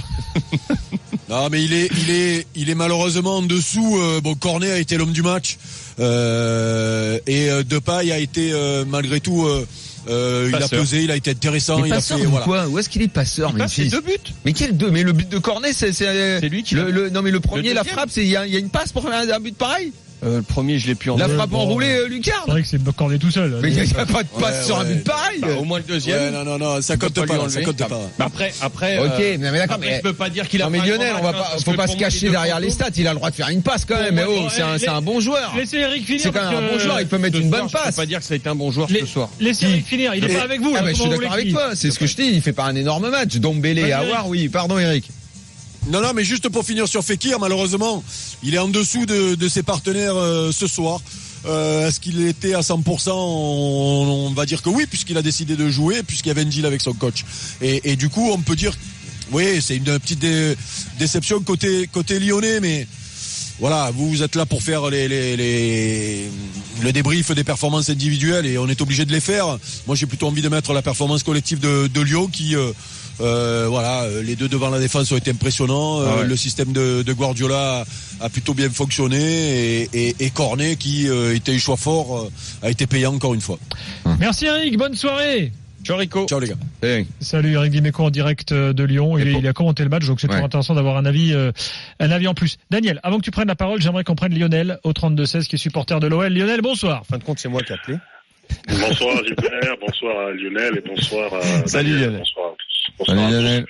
Non mais il est il est il est malheureusement en dessous. Euh, bon, Cornet a été l'homme du match euh, et euh, Depay a été euh, malgré tout. Euh, Euh, il a pesé, il a été intéressant. Mais il a fait voilà. Quoi Où est-ce qu'il est passeur? Il passe deux buts. Mais quel deux? Mais le but de Cornet, c'est c'est, c'est lui qui le, le non mais le premier, le la frappe, c'est il y a, y a une passe pour faire un but pareil. Euh, le premier, je l'ai plus en La frappe bon, enroulée, euh, Lucard. C'est vrai que c'est Cornet tout seul. Mais il n'y a, a pas de passe ouais, sur ouais. un but pareil. Bah, au moins le deuxième. Ouais, non, non, non, ça compte pas, pas ça compte pas. Bah après, après. Ok, euh, mais d'accord, après, mais. Je peux pas dire qu'il a. Non, mais Lionel, on va pas, faut pas se cacher derrière les stats. Il a le droit de faire une passe quand même. Mais oh, c'est un, c'est un bon joueur. Laissez Eric finir. C'est quand même un bon joueur. Il peut mettre une bonne passe. Je peux pas dire que ça a été un bon joueur ce soir. Laissez Eric finir. Il est pas avec vous. Ah, mais je suis d'accord avec toi. C'est ce que je dis. Il fait pas un énorme match. Dombele et Aouar, oui. Pardon, Eric. Non, non, mais juste pour finir sur Fekir, malheureusement, il est en dessous de, de ses partenaires euh, ce soir. Euh, est-ce qu'il était à cent pour cent? on, on va dire que oui, puisqu'il a décidé de jouer, puisqu'il y avait une deal avec son coach. Et, et du coup, on peut dire, oui, c'est une petite dé, déception côté côté lyonnais, mais voilà, vous, vous êtes là pour faire les, les, les, le débrief des performances individuelles et on est obligé de les faire. Moi, j'ai plutôt envie de mettre la performance collective de, de Lyon qui... Euh, Euh, voilà, les deux devant la défense ont été impressionnants. Ah ouais. euh, le système de, de Guardiola a plutôt bien fonctionné et, et, et Cornet, qui euh, était un choix fort, euh, a été payant encore une fois. Merci Eric, bonne soirée. Ciao Rico. Ciao les gars. Hey. Salut Eric Dimeco en direct de Lyon. Il, est, il a commenté le match, donc c'est toujours ouais. intéressant d'avoir un avis, euh, un avis en plus. Daniel, avant que tu prennes la parole, j'aimerais qu'on prenne Lionel au trente-deux seize qui est supporter de l'O L. Lionel, bonsoir. En fin de compte, c'est moi qui ai appelé. Bonsoir Gilbert, bonsoir à Lionel et bonsoir à Salut Daniel. Lionel. Bonsoir à tous. Bonsoir Salut à Lionel.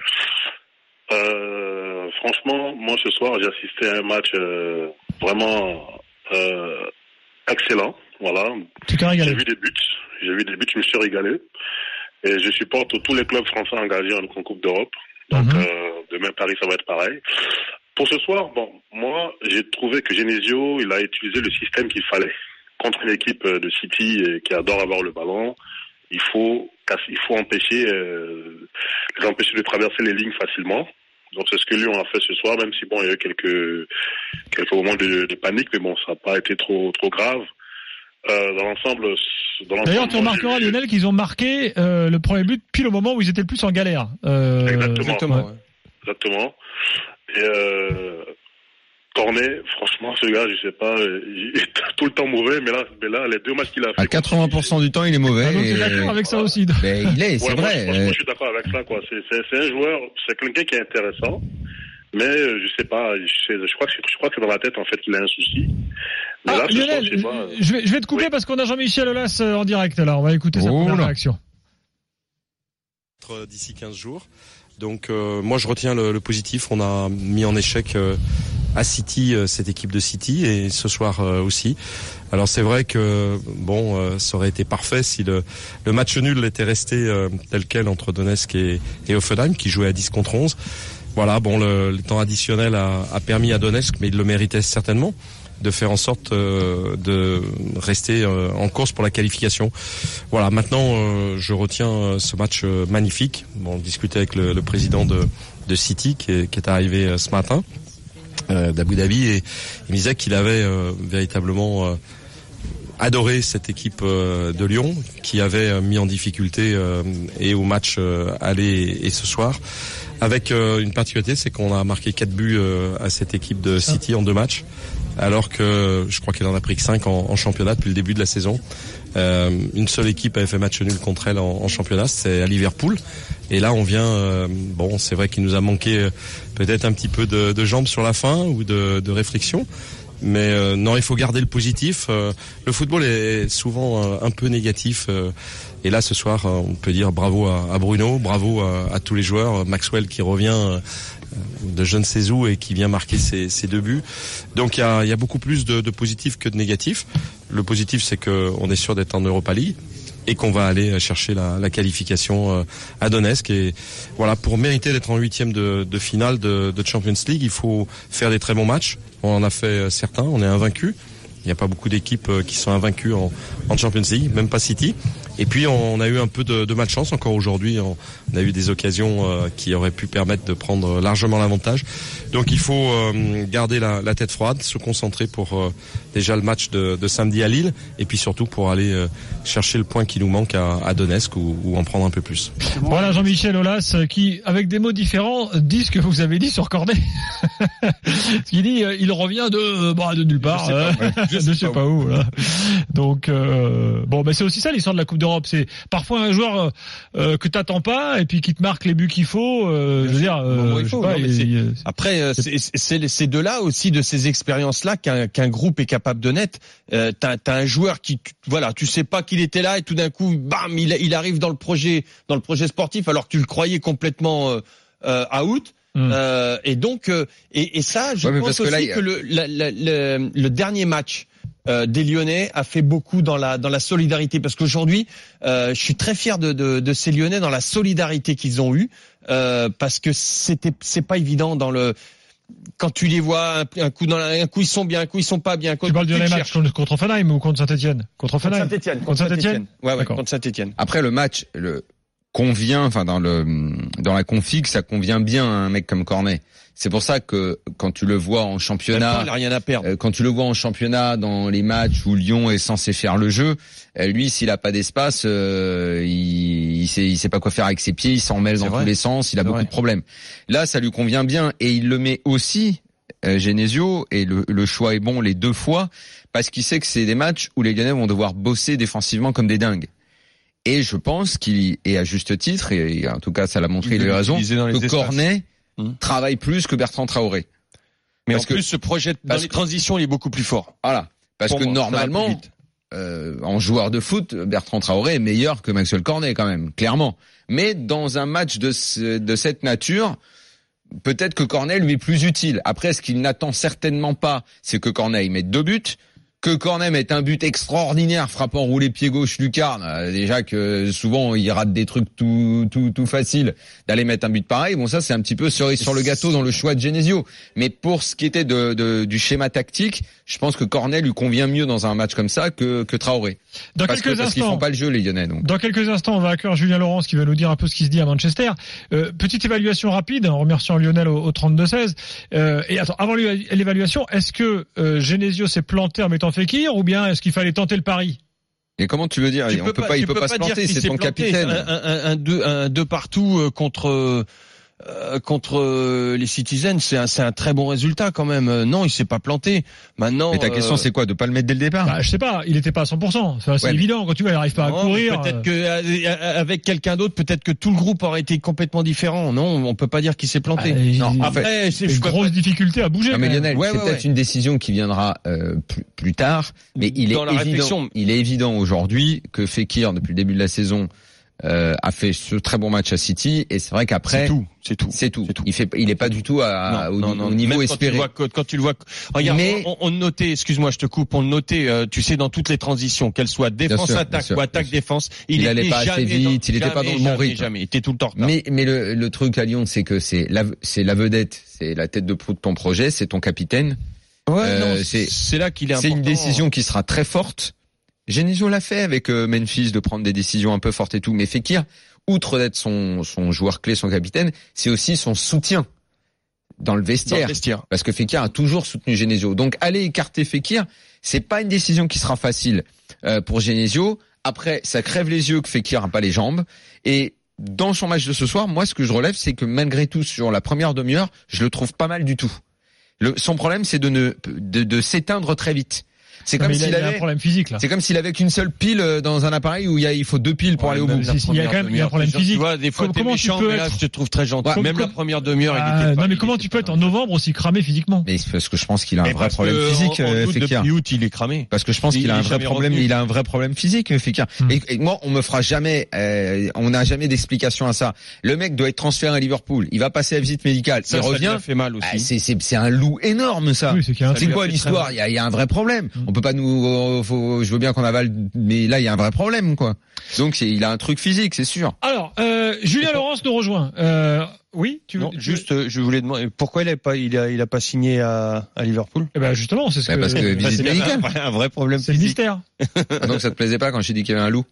tous. Euh, franchement, moi ce soir j'ai assisté à un match euh, vraiment euh, excellent. Voilà. Tu t'es régalé. J'ai vu des buts, j'ai vu des buts, je me suis régalé. Et je supporte tous les clubs français engagés en Coupe d'Europe. Donc mm-hmm. euh, demain Paris ça va être pareil. Pour ce soir, bon, moi j'ai trouvé que Genesio il a utilisé le système qu'il fallait. Contre une équipe de City qui adore avoir le ballon, il faut il faut empêcher euh, les empêcher de traverser les lignes facilement. Donc c'est ce que Lyon a fait ce soir, même si bon il y a eu quelques quelques moments de, de panique, mais bon ça n'a pas été trop trop grave. Euh, dans l'ensemble, dans l'ensemble. D'ailleurs, tu remarqueras Lionel qu'ils ont marqué euh, le premier but pile au moment où ils étaient le plus en galère. Euh, exactement. Exactement. Ouais. Exactement. Et euh, Cornet, franchement, ce gars, je sais pas, il est tout le temps mauvais, mais là, mais là, les deux matchs qu'il a fait. À quatre-vingts pour cent du temps, il est mauvais. Ah, donc, t'es d'accord avec ça aussi. Mais il est, c'est ouais, vrai. Moi, je, moi, je suis d'accord avec ça, quoi. C'est, c'est, c'est un joueur, c'est quelqu'un qui est intéressant, mais je sais pas, je, sais, je crois que je crois que c'est dans la tête en fait qu'il a un souci. Mais ah, là, Lionel, je, pas, je vais, je vais te couper oui. parce qu'on a Jean-Michel Aulas en direct. Là, on va écouter sa oh, première là. réaction. D'ici quinze jours. Donc euh, moi je retiens le, le positif. On a mis en échec euh, à City euh, cette équipe de City et ce soir euh, aussi. Alors c'est vrai que bon, euh, ça aurait été parfait si le, le match nul était resté euh, tel quel entre Donetsk et, et Offenheim qui jouait à dix contre onze. Voilà, bon le, le temps additionnel a, a permis à Donetsk, mais il le méritait certainement, de faire en sorte euh, de rester euh, en course pour la qualification. Voilà, maintenant euh, je retiens euh, ce match euh, magnifique. Bon, on discutait avec le, le président de, de City qui est, qui est arrivé euh, ce matin euh, d'Abu Dhabi et il me disait qu'il avait euh, véritablement euh, adoré cette équipe euh, de Lyon qui avait euh, mis en difficulté euh, et au match euh, aller et ce soir. Avec euh, une particularité, c'est qu'on a marqué quatre buts euh, à cette équipe de City en deux matchs. alors que je crois qu'elle en a pris que cinq en, en championnat depuis le début de la saison. Euh, une seule équipe avait fait match nul contre elle en, en championnat, c'est à Liverpool. Et là, on vient. Euh, bon, c'est vrai qu'il nous a manqué euh, peut-être un petit peu de, de jambes sur la fin ou de, de réflexion. Mais euh, non, il faut garder le positif. Euh, le football est souvent euh, un peu négatif. Euh, et là, ce soir, euh, on peut dire bravo à, à Bruno, bravo à, à tous les joueurs. Maxwell qui revient euh, de je ne sais où et qui vient marquer ses, ses deux buts. Donc il y a, il y a beaucoup plus de, de positif que de négatif. Le positif, c'est qu'on est sûr d'être en Europa League et qu'on va aller chercher la, la qualification à Donetsk. Et voilà, pour mériter d'être en huitième de, de finale de, de Champions League, il faut faire des très bons matchs. On en a fait certains, on est invaincus. Il n'y a pas beaucoup d'équipes qui sont invaincues en, en Champions League, même pas City. Et puis on a eu un peu de, de malchance encore aujourd'hui. On a eu des occasions euh, qui auraient pu permettre de prendre largement l'avantage. Donc il faut euh, garder la, la tête froide, se concentrer pour euh, déjà le match de, de samedi à Lille, et puis surtout pour aller euh, chercher le point qui nous manque à, à Donetsk ou, ou en prendre un peu plus. Voilà Jean-Michel Aulas qui, avec des mots différents, dit ce que vous avez dit sur Cornet. Il dit, euh, il revient de, bah, de nulle part, je sais pas, euh, ouais. je sais, je sais pas, pas où. où là. Donc euh, bon, ben bah, c'est aussi ça l'histoire de la Coupe d'Europe. C'est parfois un joueur euh, que t'attends pas et puis qui te marque les buts qu'il faut. Euh, je veux dire, euh, bon, bon, il faut, pas, non, il, il, après c'est, c'est, c'est de là aussi, de ces expériences-là qu'un, qu'un groupe est capable de naître. Euh, t'as, t'as un joueur qui, voilà, tu sais pas qu'il était là et tout d'un coup, bam, il, il arrive dans le projet, dans le projet sportif alors que tu le croyais complètement euh, euh, out. Mmh. Euh, et donc, euh, et, et ça, je ouais, pense aussi que, là, a... que le, la, la, le, le dernier match euh, des Lyonnais a fait beaucoup dans la dans la solidarité, parce qu'aujourd'hui, euh, je suis très fier de, de, de ces Lyonnais dans la solidarité qu'ils ont eue, euh, parce que c'était c'est pas évident dans le quand tu les vois un, un coup dans la, un coup ils sont bien, un coup ils sont pas bien. Tu parles du dernier match contre Offenheim ou contre Saint-Etienne? Contre Offenheim. Contre Saint-Etienne. Contre Saint-Etienne. Ouais, ouais, contre Saint-Etienne. Après le match, le convient, enfin dans le dans la config, ça convient bien à un mec comme Cornet. C'est pour ça que quand tu le vois en championnat, il a rien à perdre. Euh, quand tu le vois en championnat dans les matchs où Lyon est censé faire le jeu, euh, lui s'il a pas d'espace, euh, il, il sait il sait pas quoi faire avec ses pieds, il s'en mêle dans vrai. tous les sens, il a c'est beaucoup vrai. de problèmes. Là, ça lui convient bien et il le met aussi euh, Genesio, et le, le choix est bon les deux fois parce qu'il sait que c'est des matchs où les Lyonnais vont devoir bosser défensivement comme des dingues. Et je pense qu'il est à juste titre, et en tout cas ça l'a montré, il a eu raison, que Cornet hum. travaille plus que Bertrand Traoré. Mais parce en plus, que, ce projet dans les transitions, il est beaucoup plus fort. Voilà, parce Pour que moi, normalement, euh, en joueur de foot, Bertrand Traoré est meilleur que Maxwell Cornet quand même, clairement. Mais dans un match de, ce, de cette nature, peut-être que Cornet lui est plus utile. Après, ce qu'il n'attend certainement pas, c'est que Cornet mette deux buts. Que Cornet mette un but extraordinaire frappant roulé pied gauche lucarne, euh, déjà que souvent il rate des trucs tout tout tout faciles, d'aller mettre un but pareil. Bon, ça c'est un petit peu cerise sur le gâteau dans le choix de Genesio. Mais pour ce qui était de, de du schéma tactique, je pense que Cornet lui convient mieux dans un match comme ça que que Traoré. Dans parce quelques que, parce instants, qu'ils font pas le jeu les Lyonnais. Donc. Dans quelques instants, on va accueillir Julien Laurence qui va nous dire un peu ce qui se dit à Manchester. Euh, petite évaluation rapide en remerciant Lionel au, au trente-deux seize. Euh, et attends, avant l'évaluation, est-ce que euh, Genesio s'est planté en mettant Fekir ou bien est-ce qu'il fallait tenter le pari? Et comment tu veux dire? Tu on peut pas, pas il peut pas, pas se planter, c'est ton planté. capitaine. Un, un, un, deux, un deux partout contre euh, contre euh, les Citizens, c'est un, c'est un très bon résultat quand même. Euh, non, il s'est pas planté. Maintenant. Mais ta question, euh, c'est quoi? De pas le mettre dès le départ? Bah, je sais pas. Il était pas à cent pour cent. Enfin, c'est ouais, évident. Quand tu vois, il arrive pas non, à courir. Peut-être que avec quelqu'un d'autre, peut-être que tout le groupe aurait été complètement différent. Non, on peut pas dire qu'il s'est planté. Ah, non, après, c'est une grosse difficulté à bouger. Non, mais Lionel, ouais, c'est ouais, peut-être ouais. une décision qui viendra euh, plus, plus tard. Mais il est évident. Il est évident aujourd'hui que Fekir, depuis le début de la saison, Euh, a fait ce très bon match à City, et c'est vrai qu'après c'est tout, c'est tout, c'est tout. C'est tout. Il fait, il est pas du tout à, non, au, non, non, au niveau même espéré. Quand tu, vois, quand tu le vois, regarde, mais... on, on notait, excuse-moi, je te coupe, on le notait, euh, tu sais, dans toutes les transitions, qu'elles soient défense sûr, attaque sûr, ou attaque défense, il, il allait pas assez vite, il était pas dans le bon rythme. Jamais, il était tout le temps. Mais mais le, le truc à Lyon, c'est que c'est la c'est la vedette, c'est la tête de proue de ton projet, c'est ton capitaine. Ouais, euh, non, c'est c'est là qu'il est important. C'est une décision qui sera très forte. Genesio l'a fait avec euh, Memphis, de prendre des décisions un peu fortes et tout, mais Fekir, outre d'être son, son joueur clé, son capitaine, c'est aussi son soutien dans le vestiaire. Dans le vestiaire. Parce que Fekir a toujours soutenu Genesio. Donc, aller écarter Fekir, c'est pas une décision qui sera facile euh, pour Genesio. Après, ça crève les yeux que Fekir a pas les jambes. Et dans son match de ce soir, moi, ce que je relève, c'est que malgré tout, sur la première demi-heure, je le trouve pas mal du tout. Le, son problème, c'est de ne de, de s'éteindre très vite. C'est non, comme il s'il a, avait il a un problème physique là. C'est comme s'il avait qu'une seule pile dans un appareil où il y a il faut deux piles pour ouais, aller au bout. Il y a quand même il y a un problème physique. Tu vois, des fois, comment t'es méchant, tu peux mais là, être... je te trouve très gentil. Ouais, même comme... la première demi-heure, ah, il était non, pas, mais il comment tu peux être en novembre aussi cramé physiquement? Mais c'est parce que je pense qu'il a un mais vrai problème que, physique, en, en août, Fekir. Depuis août, il est cramé. Parce que je pense il, qu'il a un vrai problème, revenu. il a un vrai problème physique, Fekir. Hmm. Et, et moi, on me fera jamais, euh, on n'a jamais d'explication à ça. Le mec doit être transféré à Liverpool. Il va passer la visite médicale. Ça, il ça revient. Ça fait mal aussi. Ah, c'est, c'est, c'est un loup énorme, ça. Oui, c'est, qu'il y a un c'est quoi l'histoire? Il y a, il y a un vrai problème. Hmm. On peut pas nous, euh, faut, je veux bien qu'on avale, mais là, il y a un vrai problème, quoi. Donc, c'est, il a un truc physique, c'est sûr. Alors, euh, Julien Laurence nous rejoint. Euh, oui, tu non, veux, juste, euh, je voulais demander pourquoi il a pas, il a, il a pas signé à, à Liverpool. Eh ben justement, c'est ce bah que. Parce que euh, visite médicale. Un vrai problème. C'est le mystère. Ah, donc ça te plaisait pas quand j'ai dit qu'il y avait un loup?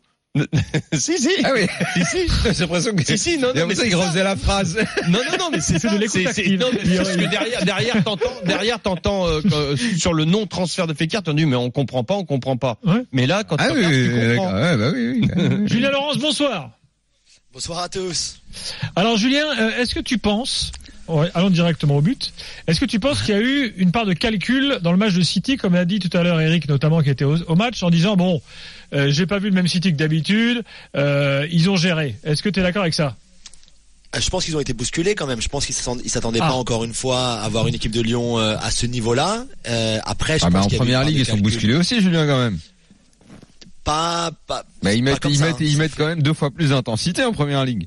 si si. Ah oui. si si. J'ai l'impression que. Si si. Non non. Mais ça, il refaisait la phrase. Non non non. Mais c'est, c'est ça, de l'écoute active. Non mais parce que derrière derrière t'entends derrière t'entends euh, euh, sur le non transfert de Fekir, t'as dit mais on comprend pas, on comprend pas. Ouais. Mais là quand ah tu oui, regardes, oui, tu comprends. Ouais, bah oui, oui. Julien Laurence, bonsoir. Bonsoir à tous. Alors Julien, euh, est-ce que tu penses, ouais, allons directement au but, est-ce que tu penses qu'il y a eu une part de calcul dans le match de City, comme a dit tout à l'heure Eric notamment qui était au, au match, en disant bon, euh, j'ai pas vu le même City que d'habitude, euh, ils ont géré. Est-ce que tu es d'accord avec ça? Je pense qu'ils ont été bousculés quand même. Je pense qu'ils s'attendaient ah. pas encore une fois à avoir une équipe de Lyon euh, à ce niveau-là. Euh, après, je ah pense bah en qu'il y première ligue, ils sont bousculés aussi, Julien, quand même. Pas, pas. Bah ils mettent, pas ils ça, mettent, hein. ils mettent quand même deux fois plus d'intensité en première ligue.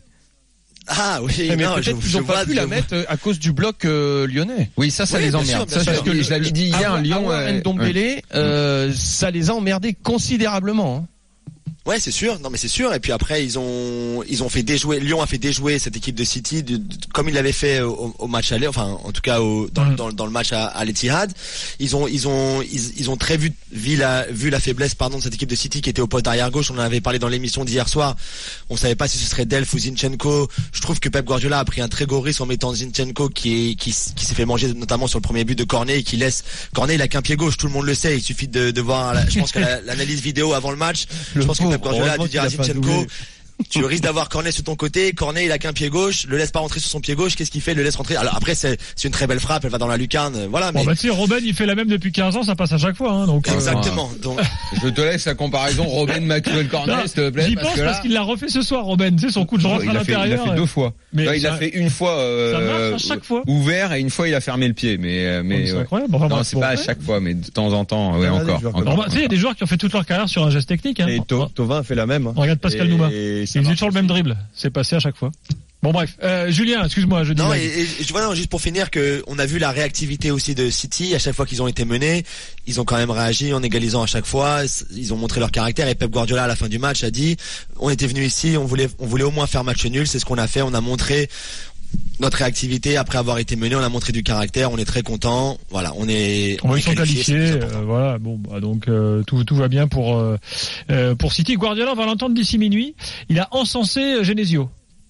Ah oui, mais non, peut-être je, qu'ils je ont pas vois pu la mettre à cause du bloc euh, lyonnais. Oui, ça, ça oui, les emmerde. sûr, ça, sûr. parce que je l'avais dit hier, avoir, Lyon, avoir euh, Ndombele, euh, ça les a emmerdés considérablement. Hein. Ouais, c'est sûr. Non, mais c'est sûr. Et puis après, ils ont, ils ont fait déjouer. Lyon a fait déjouer cette équipe de City, de, de, comme il l'avait fait au, au match aller, enfin, en tout cas, au, dans, mmh. dans, dans le match à, à l'Etihad. Ils ont, ils ont, ils, ils ont très vu, vu la, vu la faiblesse, pardon, de cette équipe de City qui était au poste d'arrière gauche. On en avait parlé dans l'émission d'hier soir. On savait pas si ce serait Delph ou Zinchenko. Je trouve que Pep Guardiola a pris un très gros risque en mettant Zinchenko qui est, qui, qui s'est fait manger notamment sur le premier but de Cornet et qui laisse, Cornet, il a qu'un pied gauche. Tout le monde le sait. Il suffit de, de voir, la, je pense que la, l'analyse vidéo avant le match, le je pense pauvre, que Pep Guardiola a dû dire à Zinchenko, tu risques d'avoir Cornet sur ton côté. Cornet, il a qu'un pied gauche, le laisse pas rentrer sur son pied gauche. Qu'est-ce qu'il fait? Le laisse rentrer. Alors après, c'est, c'est une très belle frappe. Elle va dans la lucarne. Voilà. Mais bon, bah tu sais, Robben, il fait la même depuis quinze ans. Ça passe à chaque fois. Hein, donc. Exactement. Euh, donc. Je te laisse la comparaison Robben, Maxwell, Cornet, s'il te plaît. J'y parce pense que là, parce qu'il l'a refait ce soir, Robben. Tu sais, son coup de rentre à l'intérieur. Il l'a fait deux fois. Mais là, il l'a fait une fois. Euh, ça marche à chaque fois. Ouvert et une fois, il a fermé le pied. Mais, mais. Oh, c'est ouais. incroyable. Enfin, non, bon, c'est bon, pas ouais. à chaque fois, mais de temps en temps, ouais, encore. Tu sais, il y a des joueurs qui ont fait toute leur carrière sur un geste technique. Hein. Et Thauvin a fait la même. On regarde Pascal Nouma. Il est sur le même dribble. C'est passé à chaque fois. Bon bref, euh, Julien, excuse-moi, je dis. Non, et, et je vois, non, juste pour finir, que on a vu la réactivité aussi de City à chaque fois qu'ils ont été menés. Ils ont quand même réagi en égalisant à chaque fois. Ils ont montré leur caractère. Et Pep Guardiola à la fin du match a dit on était venus ici, on voulait, on voulait au moins faire match nul. C'est ce qu'on a fait. On a montré notre réactivité après avoir été mené. On a montré du caractère. On est très content. Voilà, on est. On on ils est sont qualifiés. Euh, voilà, bon, bah, donc euh, tout tout va bien pour euh, pour City. Guardiola, on va l'entendre d'ici minuit. Il a encensé Genesio.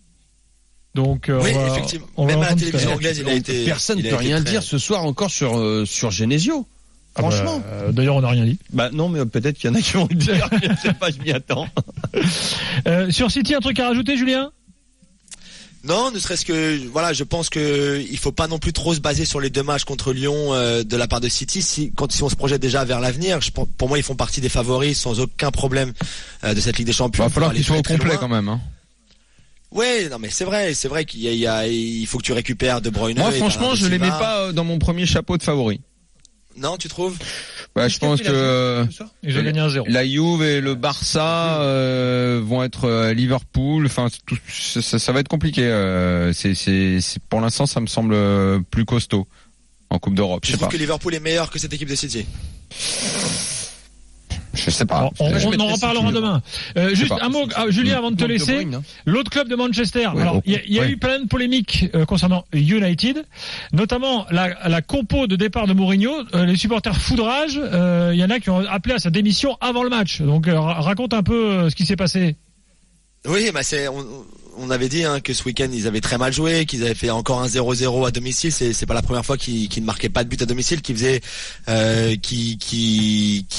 Donc, euh, oui, on va, effectivement. On Même va à la télévision anglaise, il a été. Personne ne peut rien très... dire ce soir encore sur euh, sur Genesio. Franchement. Ah bah, d'ailleurs, on n'a rien dit. Bah non, mais peut-être qu'il y en a qui vont le dire. Je ne sais pas, je m'y attends. euh, sur City, un truc à rajouter, Julien? Non, ne serait-ce que voilà, je pense que il faut pas non plus trop se baser sur les deux matchs contre Lyon euh, de la part de City. Si quand si on se projette déjà vers l'avenir, je, pour moi ils font partie des favoris sans aucun problème euh, de cette Ligue des Champions. Il va falloir qu'ils soient au complet quand même. Hein. Ouais, non mais c'est vrai, c'est vrai qu'il y a, il, y a, il faut que tu récupères De Bruyne. Moi, franchement, je les mets pas dans mon premier chapeau de favori. Non, tu trouves? Bah, je pense que j'ai gagné un zéro. La Juve et le Barça euh, vont être à Liverpool. Enfin, tout, ça, ça va être compliqué. Euh, c'est, c'est, c'est, pour l'instant, ça me semble plus costaud en Coupe d'Europe. Tu je sais trouves pas. que Liverpool est meilleur que cette équipe de City? Je sais pas. On, on, on en reparlera demain. Euh, juste un mot, ah, Julien, avant de te laisser. De l'autre club de Manchester. Ouais, Alors, il y a, y a ouais. eu plein de polémiques euh, concernant United, notamment la, la compo de départ de Mourinho. Euh, les supporters foudrage. Il euh, y en a qui ont appelé à sa démission avant le match. Donc, euh, raconte un peu euh, ce qui s'est passé. Oui, bah c'est. On... On avait dit hein, que ce week-end ils avaient très mal joué, qu'ils avaient fait encore un zéro zéro à domicile. C'est, c'est pas la première fois qu'ils, qu'ils ne marquaient pas de but à domicile, qu'ils faisaient, euh, qui, qui, qui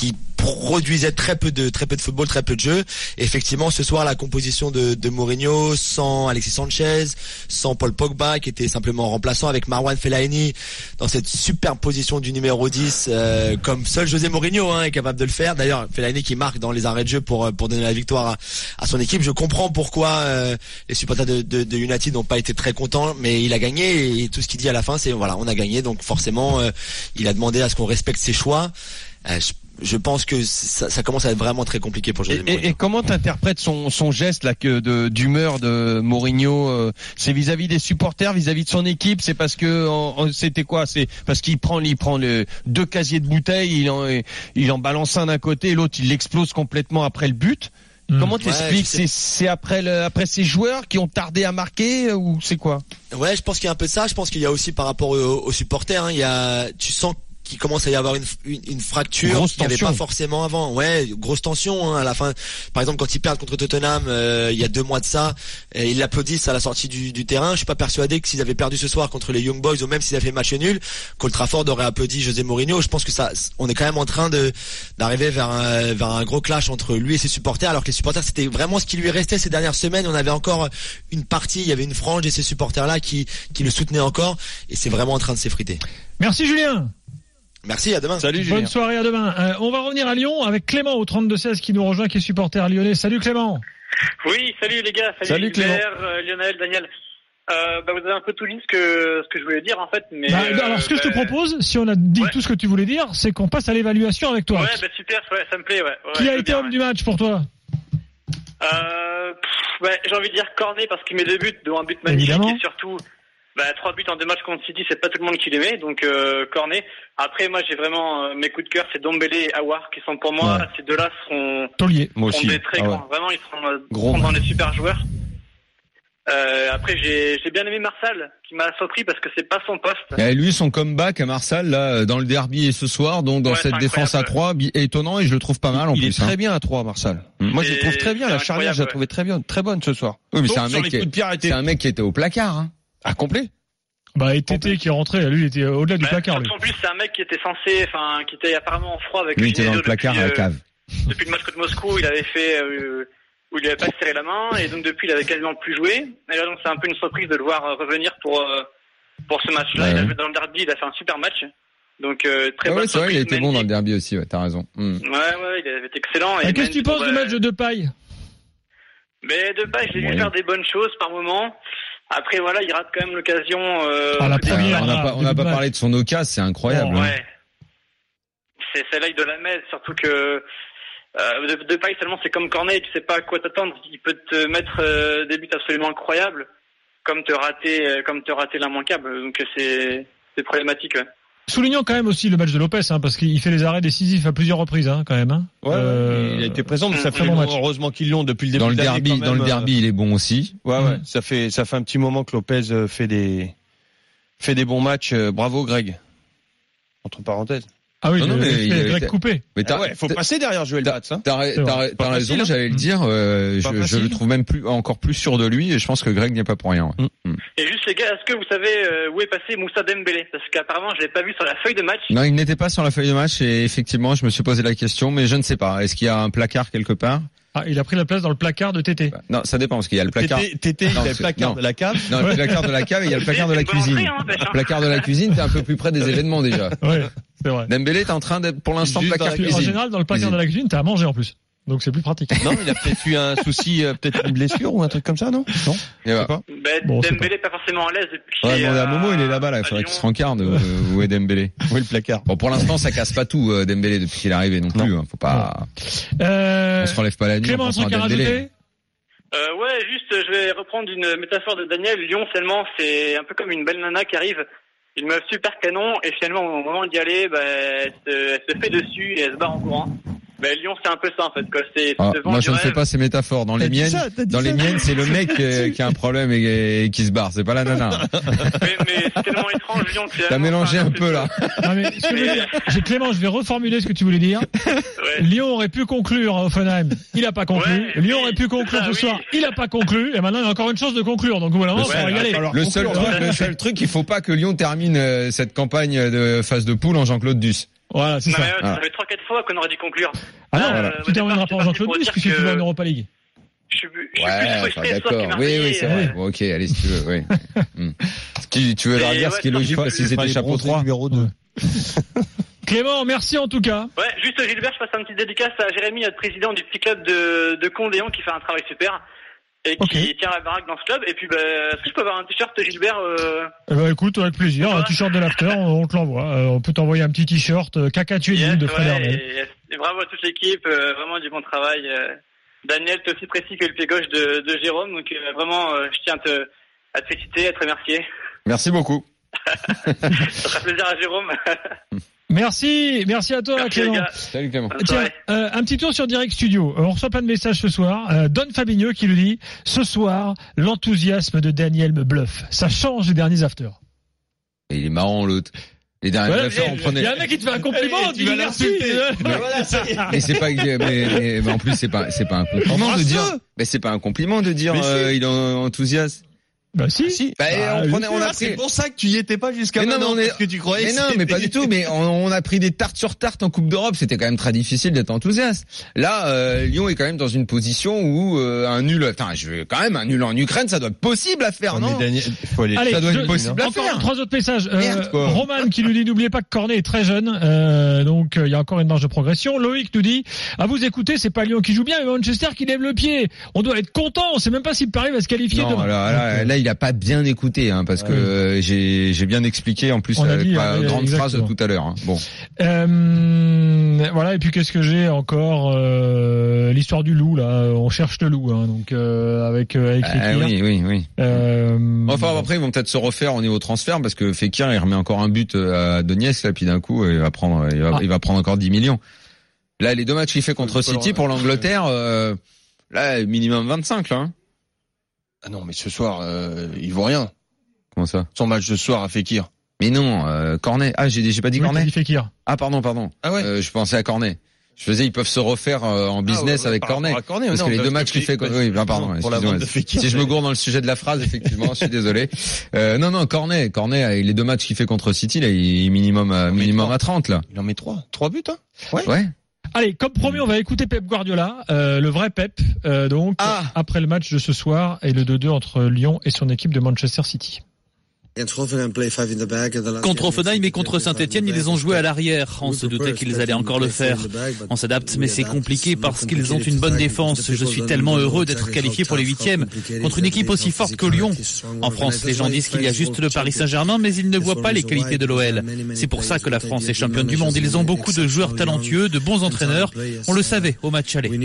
produisait très peu de très peu de football, très peu de jeu. Et effectivement, ce soir, la composition de, de Mourinho, sans Alexis Sanchez, sans Paul Pogba, qui était simplement remplaçant, avec Marwan Fellaini dans cette superbe position du numéro dix, euh, comme seul José Mourinho hein, est capable de le faire. D'ailleurs, Fellaini qui marque dans les arrêts de jeu pour pour donner la victoire à, à son équipe. Je comprends pourquoi euh, les supporters de, de, de United n'ont pas été très contents, mais il a gagné et tout ce qu'il dit à la fin, c'est voilà, on a gagné. Donc forcément, euh, il a demandé à ce qu'on respecte ses choix. Euh, je, je pense que ça, ça commence à être vraiment très compliqué pour José Mourinho. Et, et comment t'interprètes son, son geste là que de d'humeur de Mourinho euh, c'est vis-à-vis des supporters, vis-à-vis de son équipe, c'est parce que en, en, c'était quoi? C'est parce qu'il prend il prend le, deux casiers de bouteilles, il en il en balance un d'un côté et l'autre il l'explose complètement après le but. Mmh. Comment t'expliques? Ouais, c'est c'est après le après ces joueurs qui ont tardé à marquer ou c'est quoi? Ouais, je pense qu'il y a un peu de ça. Je pense qu'il y a aussi par rapport aux, aux supporters, hein, il y a tu sens qu'il commence à y avoir une, une, une fracture qu'il n'y avait pas forcément avant. Ouais, grosse tension hein, à la fin. Par exemple, quand ils perdent contre Tottenham euh, il y a deux mois de ça, et ils l'applaudissent à la sortie du, du terrain. Je suis pas persuadé que s'ils avaient perdu ce soir contre les Young Boys ou même s'ils avaient fait match nul, qu'Old Trafford aurait applaudi José Mourinho. Je pense que ça, on est quand même en train de d'arriver vers un, vers un gros clash entre lui et ses supporters, alors que les supporters c'était vraiment ce qui lui restait ces dernières semaines. On avait encore une partie, il y avait une frange et ces supporters là qui qui le soutenaient encore, et c'est vraiment en train de s'effriter. Merci Julien. Merci, à demain. Salut Julien. Bonne soirée, à demain. Euh, on va revenir à Lyon avec Clément au trente-deux seize qui nous rejoint, qui est supporter lyonnais. Salut Clément. Oui, salut les gars. Salut, salut Hubert, euh, Lionel, Daniel. Euh, bah, vous avez un peu tout dit ce que, ce que je voulais dire en fait. Mais bah, euh, alors ce que bah, je te propose, si on a dit ouais. tout ce que tu voulais dire, c'est qu'on passe à l'évaluation avec toi. Ouais, bah super, ouais, ça me plaît. Ouais. ouais qui a été bien, homme ouais. du match pour toi? euh, pff, ouais, J'ai envie de dire Cornet parce qu'il met deux buts, dont un but magnifique. Évidemment. Et surtout... Bah, trois buts en deux matchs contre City, c'est pas tout le monde qui les met, donc euh, Cornet. Après, moi, j'ai vraiment euh, mes coups de cœur, c'est Dombélé et Aouar qui sont pour moi. Ouais. Ces deux-là seront, Taulier. seront moi aussi. des très ah grands. ouais. Vraiment, ils seront, euh, seront dans des super joueurs. Euh, après, j'ai, j'ai bien aimé Marsal, qui m'a surpris parce que c'est pas son poste. Et lui, son comeback à Marsal là dans le derby et ce soir, donc dans ouais, cette défense à trois, est étonnant et je le trouve pas mal en il plus. Il est très hein. bien à trois, Marsal. Mmh. Moi, je le trouve très bien. La charnière, je la trouvais très bien, très bonne ce soir. Oui, mais c'est un, mec qui est, c'est un mec qui était au placard. Hein. Ah, complet. Bah, et Tété qui est rentré, lui, il était au-delà bah, du placard, lui. En plus, c'est un mec qui était censé, enfin, qui était apparemment en froid avec lui, il était dans le placard depuis, à la cave. Euh, depuis le match contre Moscou, il avait fait, euh, où il avait pas serré la main, et donc depuis, il avait quasiment plus joué. Et là, donc, c'est un peu une surprise de le voir revenir pour, euh, pour ce match-là. Ouais. Il a joué dans le derby, il a fait un super match. Donc, euh, très ah bonne ouais, c'est vrai, il a été Mendy. bon dans le derby aussi, ouais, t'as raison. Mm. Ouais, ouais, il avait été excellent. Et, et qu'est-ce que tu penses du match de Depay? Mais Depay, je l'ai vu ouais. faire des bonnes choses par moment. Après, voilà, il rate quand même l'occasion. Euh, ah, la première, on n'a pas, on n'a pas parlé de son occasion, c'est incroyable. Oh, ouais. C'est celle-là, il doit la mettre, surtout que euh, Depay seulement, c'est comme Cornet, tu sais pas à quoi t'attendre. Il peut te mettre euh, des buts absolument incroyables, comme te rater, euh, comme te rater l'immanquable. Donc c'est, c'est problématique. Ouais. Soulignons quand même aussi le match de Lopez, hein, parce qu'il fait les arrêts décisifs à plusieurs reprises, hein, quand même. Hein. Ouais, euh, il a été présent, mais ça fait bon heureusement qu'ils l'ont depuis le début. Dans le de derby, quand même, dans le derby, il est bon aussi. Ouais, ouais, ça fait ça fait un petit moment que Lopez fait des fait des bons matchs. Bravo, Greg. Entre parenthèses. Ah oui, non, non, mais il a coupé. Mais t'as, ah ouais, faut passer derrière Joël Batz. Hein. T'as, t'as, t'as raison, j'allais le dire. Euh, je, je le trouve même plus, encore plus sûr de lui, et je pense que Greg n'y est pas pour rien. Ouais. Mm. Et juste les gars, est-ce que vous savez euh, où est passé Moussa Dembélé? Parce qu'apparemment, je l'ai pas vu sur la feuille de match. Non, il n'était pas sur la feuille de match, et effectivement, je me suis posé la question, mais je ne sais pas. Est-ce qu'il y a un placard quelque part? Ah, il a pris la place dans le placard de Tété. Non, ça dépend, parce qu'il y a le placard. Tété, il a le placard de la cave. Non, le placard de la cave et il y a le placard de la cuisine. Le placard de la cuisine, t'es un peu plus près des événements déjà. Ouais, c'est vrai. Dembélé, t'es en train d'être, pour l'instant, juste placard dans, cuisine. En général, dans le placard de la cuisine, t'as à manger en plus. Donc c'est plus pratique. Non, il a peut-être eu un souci, euh, peut-être une blessure ou un truc comme ça, non? Non. Et bah. pas. Ben, bon, Dembélé pas. pas forcément à l'aise depuis. Ouais, demandez à Momo, il est là-bas là. Il faudrait qu'il se rencarde. Euh, où est Dembélé? Où est le placard? Bon, pour l'instant, ça casse pas tout euh, Dembélé depuis qu'il est arrivé non plus. Non. Hein, faut pas. Euh... On se relève pas la nuit. Clément, un truc à rajouter? Euh, ouais, juste, je vais reprendre une métaphore de Daniel. Lyon, finalement, c'est un peu comme une belle nana qui arrive. Une meuf super canon, et finalement, au moment d'y aller, bah, elle se, elle se fait dessus et elle se barre en courant. Ben, Lyon, c'est un peu ça, en fait, quoi. C'est, ah, moi, je ne rêve. fais pas ces métaphores. Dans les miennes, ça, dans les miennes, c'est le mec euh, qui a un problème et, et qui se barre. C'est pas la nana. mais, mais c'est tellement étrange, Lyon. T'as mélangé un peu, là. Non, mais, ce que je veux dire, j'ai, Clément, je vais reformuler ce que tu voulais dire. Ouais. Lyon aurait pu conclure à Offenheim. Il a pas conclu. Ouais, Lyon aurait pu conclure ce oui. soir. Il a pas conclu. Et maintenant, il a encore une chance de conclure. Donc, voilà, on va régaler. Le seul truc, le seul truc, il faut pas que Lyon termine euh, cette campagne de phase de poule en Jean-Claude Duss. Voilà, c'est non, ça. Mais, voilà. Ça fait trois quatre fois qu'on aurait dû conclure. Ah non, Euh, voilà. Tu termineras pas en Jean-Claude Duss puisque tu vas en Europa League. Je suis, je suis Ouais, plus enfin, frustré ce soir d'accord. que Oui, Marseillais, oui, c'est euh, vrai. Bon, ok, allez, si tu veux, oui. Hmm. Ce qui, tu veux leur Et dire ouais, ce qui est non, logique, je- s'ils je- étaient les chapeau bronzés trois. numéro deux. Clément, merci en tout cas. Ouais, juste Gilbert, je passe un petit dédicace à Jérémy, notre président du petit club de, de Condéon, qui fait un travail super et qui Ok. tient la baraque dans ce club. Et puis, bah, est-ce que je peux avoir un t-shirt Gilbert euh... Eh ben, écoute, avec plaisir, un t-shirt de l'after, on, on te l'envoie. Euh, on peut t'envoyer un petit t-shirt euh, Caca tu es yes, nul de Fred ouais, Hermel. et, et bravo à toute l'équipe, euh, vraiment du bon travail. Euh, Daniel, t'es aussi précis que le pied gauche de, de Jérôme, donc euh, vraiment, euh, je tiens à te, à te féliciter, à te remercier. Merci beaucoup. Ça fera plaisir à Jérôme. Merci, merci à toi, Merci, Clément. les gars. Salut Clément. Bonne Tiens, soirée. euh, un petit tour sur Direct Studio. Euh, on reçoit plein de messages ce soir. Euh, Don Fabinho qui nous dit « Ce soir, l'enthousiasme de Daniel me bluffe. Ça change les derniers afters. Et il est marrant, l'autre. Les » derniers Ouais, afters, on Il prenait. y a un mec qui te fait un compliment, Eh, tu dis vas merci. l'insulter. Euh, Mais voilà, ça y est. Mais c'est pas, mais, mais, mais en plus, c'est pas, c'est pas un compliment de dire, Embrasse-le. mais c'est pas un compliment de dire, Mais si. euh, il est enthousiaste. Bah si. Si. Bah, Bah, on prenait, on a Ah, c'est pris. pour ça que tu y étais pas jusqu'à Mais non, maintenant, mais on est- parce que tu croyais Mais que non, mais c'était- pas du tout. Mais on, on a pris des tartes sur tartes en Coupe d'Europe. C'était quand même très difficile d'être enthousiaste. Là, euh, Lyon est quand même dans une position où euh, un nul. Enfin, je veux quand même un nul en Ukraine, ça doit être possible à faire, Non, non mais Daniel, faut aller. Allez, Ça doit être je- possible à encore faire. trois autres messages. Euh, Merde, quoi. Roman qui nous dit n'oubliez pas que Cornet est très jeune, euh, donc euh, il y a encore une marge de progression. Loïc nous dit à vous écouter, c'est pas Lyon qui joue bien, mais Manchester qui lève le pied. On doit être content. On sait même pas si Paris va se qualifier Non, demain. là, là, là, il a pas bien écouté, hein, parce que euh, j'ai j'ai bien expliqué en plus On a avec dit, ma euh, grande exactement. phrase tout à l'heure. Hein. Bon, Euh, voilà, et puis qu'est-ce que j'ai encore euh, l'histoire du loup là. On cherche le loup, hein, donc euh, avec euh, avec Ah, Fekir. oui, oui, oui. Euh, Enfin après ils vont peut-être se refaire au niveau transfert parce que Fekir il remet encore un but à Donetsk là, puis d'un coup il va prendre il va, Ah. il va prendre encore dix millions. Là les deux matchs qu'il fait contre City pour l'Angleterre, euh, là minimum vingt-cinq là. Hein. Ah non, mais ce soir, euh, il vaut rien. Comment ça? Son match de soir à Fekir. Mais non, euh, Cornet. Ah j'ai j'ai pas dit oui, t'as Cornet. dit Fekir. Ah pardon pardon. Ah ouais. Euh, je pensais à Cornet. Je faisais ils peuvent se refaire euh, en business Ah ouais, ouais, avec par Cornet. rapport à Cornet, Parce non, que les parce deux matchs qu'il fait, parce oui, que- ben, pardon, pour la excusez-moi. vente de Fekir. Si je me gourde dans le sujet de la phrase, effectivement, je suis désolé. Euh, non, non, Cornet, Cornet, avec les deux matchs qu'il fait contre City, là, il est minimum, à, met minimum trois. à trente, là. Il en met trois. Trois buts, hein. Ouais. Ouais. Allez, comme promis, on va écouter Pep Guardiola, euh, le vrai Pep, euh, donc Ah. après le match de ce soir et le deux deux entre Lyon et son équipe de Manchester City. Contre Offenheim et contre Saint-Etienne, ils les ont joués à l'arrière. On se doutait qu'ils allaient encore le faire. On s'adapte, mais c'est compliqué parce qu'ils ont une bonne défense. Je suis tellement heureux d'être qualifié pour les huitièmes contre une équipe aussi forte que Lyon. En France, les gens disent qu'il y a juste le Paris Saint-Germain, mais ils ne voient pas les qualités de l'O L. C'est pour ça que la France est championne du monde. Ils ont beaucoup de joueurs talentueux, de bons entraîneurs. On le savait au match aller.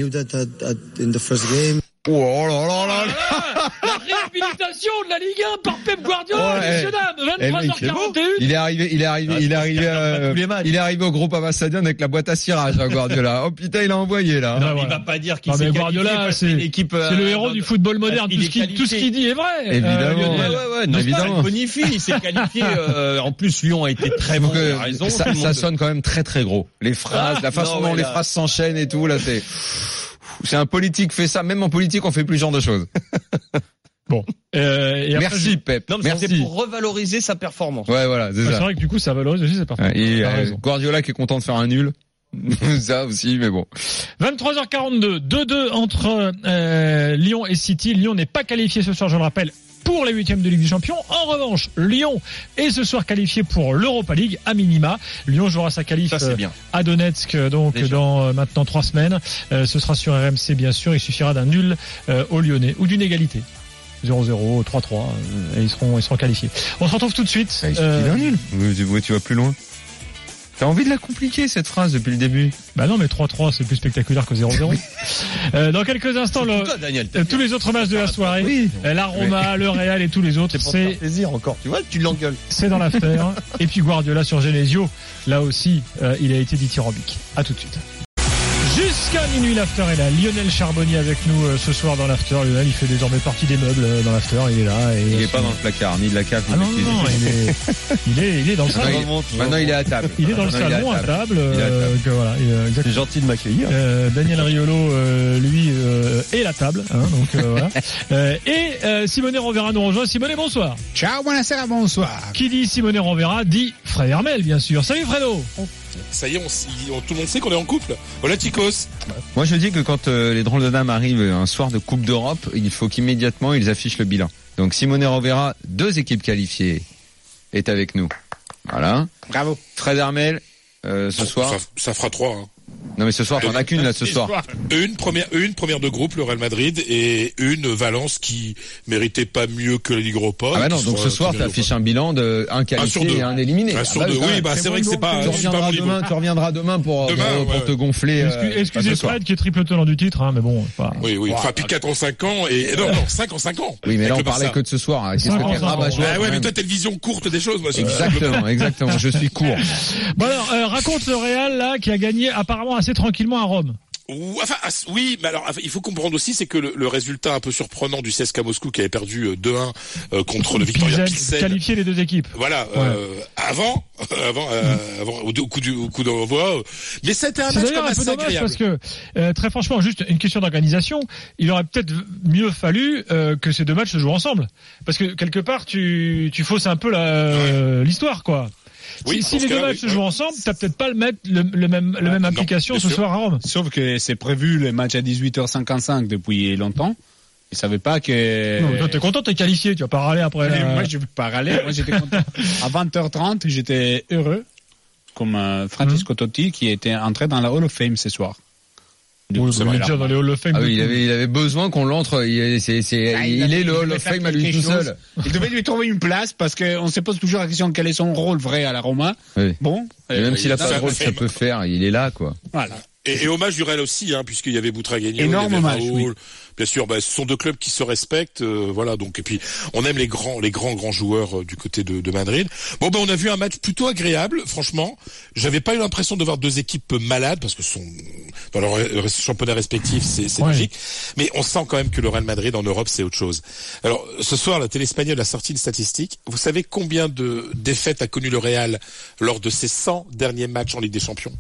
Oh là là là là. La réhabilitation de la Ligue un par Pep Guardiola, Ouais. messieurs dames, Eh, vingt-trois mec, heures c'est beau. quarante et un. Il est arrivé, il est arrivé, il est arrivé, euh, il est arrivé au groupe Stadion avec la boîte à cirage, hein, Guardiola. Oh putain, il a envoyé, là. Non, Il voilà. va pas dire qu'il Non, s'est mais qualifié Guardiola, parce c'est que l'équipe, c'est le euh, héros du football moderne. il Tout est ce qu'il tout ce qualifié. qu'il dit est vrai. Évidemment. Euh, Ouais, Lionel. ouais, ouais, non, Évidemment. il bonifie, il s'est qualifié, euh, en plus, Lyon a été très bon, Donc, euh, il a raison. ça, tout le ça monde- sonne quand même très très gros. Les phrases, Ah, la façon non, dont ouais, les là. phrases s'enchaînent et tout, là, c'est, c'est un politique fait ça. Même en politique, on fait plus ce genre de choses. Bon. Euh, et après, Merci, Pep. Non, mais Merci. c'était pour revaloriser sa performance. Ouais, voilà, c'est c'est ça. vrai que du coup, ça valorise aussi sa performance. Ouais, et T'as euh, raison. Guardiola qui est content de faire un nul. Ça aussi, mais bon. vingt-trois heures quarante-deux, deux deux entre euh, Lyon et City. Lyon n'est pas qualifié ce soir, je le rappelle, pour les huitièmes de Ligue des Champions. En revanche, Lyon est ce soir qualifié pour l'Europa League à minima. Lyon jouera sa qualif Ça, c'est euh, bien. à Donetsk donc Déjà. dans euh, maintenant trois semaines. Euh, ce sera sur R M C bien sûr. Il suffira d'un nul euh, aux Lyonnais ou d'une égalité. zéro zéro, trois trois, euh, et ils seront, ils seront qualifiés. On se retrouve tout de suite. Il suffit Euh, d'un nul. Ouais, ouais, tu vas plus loin. T'as envie de la compliquer, cette phrase, depuis le début. Bah non, mais trois trois, c'est plus spectaculaire que zéro zéro. euh, dans quelques instants, le, Toi, Daniel, euh, tous les autres matchs de la soirée, Oui. euh, la Roma, le Real et tous les autres, c'est pour te c'est faire plaisir encore. Tu vois, tu l'engueules. c'est dans l'after. Et puis Guardiola sur Genesio, là aussi, euh, il a été dithyrambique. À tout de suite. Jusqu'à minuit, l'after est là. Lionel Charbonnier avec nous euh, ce soir dans l'after. Lionel, il fait désormais partie des meubles euh, dans l'after. Il est là. Et, Il est pas dans le placard, ni de la cave, ni Ah de non, la cuisine. non, il est, il est, il est dans le Maintenant, salon. il, maintenant, il est à table. Il est dans le Maintenant, il salon à table. Il est à euh, table. que voilà, il, euh, exactement. C'est gentil de m'accueillir. Euh, Daniel Riolo, euh, lui, euh, est la table. Hein, donc euh, voilà. Euh, et euh, Simone Rovera nous rejoint. Simone, bonsoir. Ciao, buonasera, bonsoir. Qui dit Simone Rovera dit Fred Hermel, bien sûr. Salut Fredo. Ça y est, on, on, tout le monde sait qu'on est en couple. Hola chicos. Moi je dis que quand euh, les drôles de dames arrivent un soir de Coupe d'Europe, il faut qu'immédiatement ils affichent le bilan. Donc Simone Rovera, deux équipes qualifiées, est avec nous. Voilà. Bravo. Fred Hermel, euh, ce bon, soir. Ça, ça fera trois. Hein. Non mais ce soir, t'en as qu'une là ce soir. Une première, une première de groupe, le Real Madrid, et une Valence qui méritait pas mieux que la Ligue Europa. Ah bah non, donc ce soir t'affiches un bilan de un qualifié et un éliminé. Un sur deux. Oui, bah c'est vrai que c'est pas. Tu reviendras demain, tu reviendras demain pour demain, pour, ouais. pour te gonfler. Excusez, excusez Fred qui est triple tenant du titre, hein, mais bon. Pas... Oui, oui. Enfin, puis quatre en cinq ans et non, non, cinq en cinq ans. Oui, mais là on parlait que de ce soir. Qu'est-ce que t'es rabat-joie? Ah ouais, mais toi t'as une vision courte des choses, moi. Exactement, exactement. Je suis court. Bon alors, raconte le Real là qui a gagné apparemment assez tranquillement à Rome. Enfin, oui, mais alors il faut comprendre aussi, c'est que le, le résultat un peu surprenant du C S K A Moscou qui avait perdu deux un euh, contre le Victoria Pilsen. Qualifié les deux équipes. Voilà, ouais. euh, avant, avant, euh, avant au, au coup du au coup d'envoi. Mais c'était un match quand même assez assez agréable. Parce que euh, très franchement, juste une question d'organisation, il aurait peut-être mieux fallu euh, que ces deux matchs se jouent ensemble, parce que quelque part tu tu fausses un peu la, ouais. l'histoire, quoi. Oui, si si les deux matchs oui. se jouent ensemble, t'as peut-être pas le, mettre, le, le même, le même application non, ce sûr. soir à Rome. Sauf que c'est prévu le match à dix-huit heures cinquante-cinq depuis longtemps. Ils savaient pas que... Non, toi t'es content, t'es qualifié, tu vas pas râler après. La... Moi je vais pas râler, moi j'étais content. À vingt heures trente, j'étais heureux, comme euh, Francisco mmh. Totti qui était entré dans la Hall of Fame ce soir. Oui, il, est déjà dans les Hall of Fame. Ah oui, il avait, il avait besoin qu'on l'entre. Il, c'est, c'est, ah, il, il est le Hall of Fame à lui tout seul. Il devait lui trouver une place parce qu'on se pose toujours la question quel est son rôle vrai à la Roma. Oui. Bon. Et même s'il a pas de rôle, ça peut faire. Il est là, quoi. Voilà. Et, et hommage du Real aussi, hein, puisqu'il y avait Boutragueño, énorme hommage, oui. Bien sûr, bah, ce sont deux clubs qui se respectent, euh, voilà. Donc et puis on aime les grands, les grands, grands joueurs euh, du côté de, de Madrid. Bon ben bah, on a vu un match plutôt agréable, franchement. J'avais pas eu l'impression de voir deux équipes malades parce que sont dans leur championnat respectif, c'est, c'est ouais. logique. Mais on sent quand même que le Real Madrid en Europe c'est autre chose. Alors ce soir, la télé espagnole a sorti une statistique. Vous savez combien de défaites a connu le Real lors de ses cent derniers matchs en Ligue des Champions?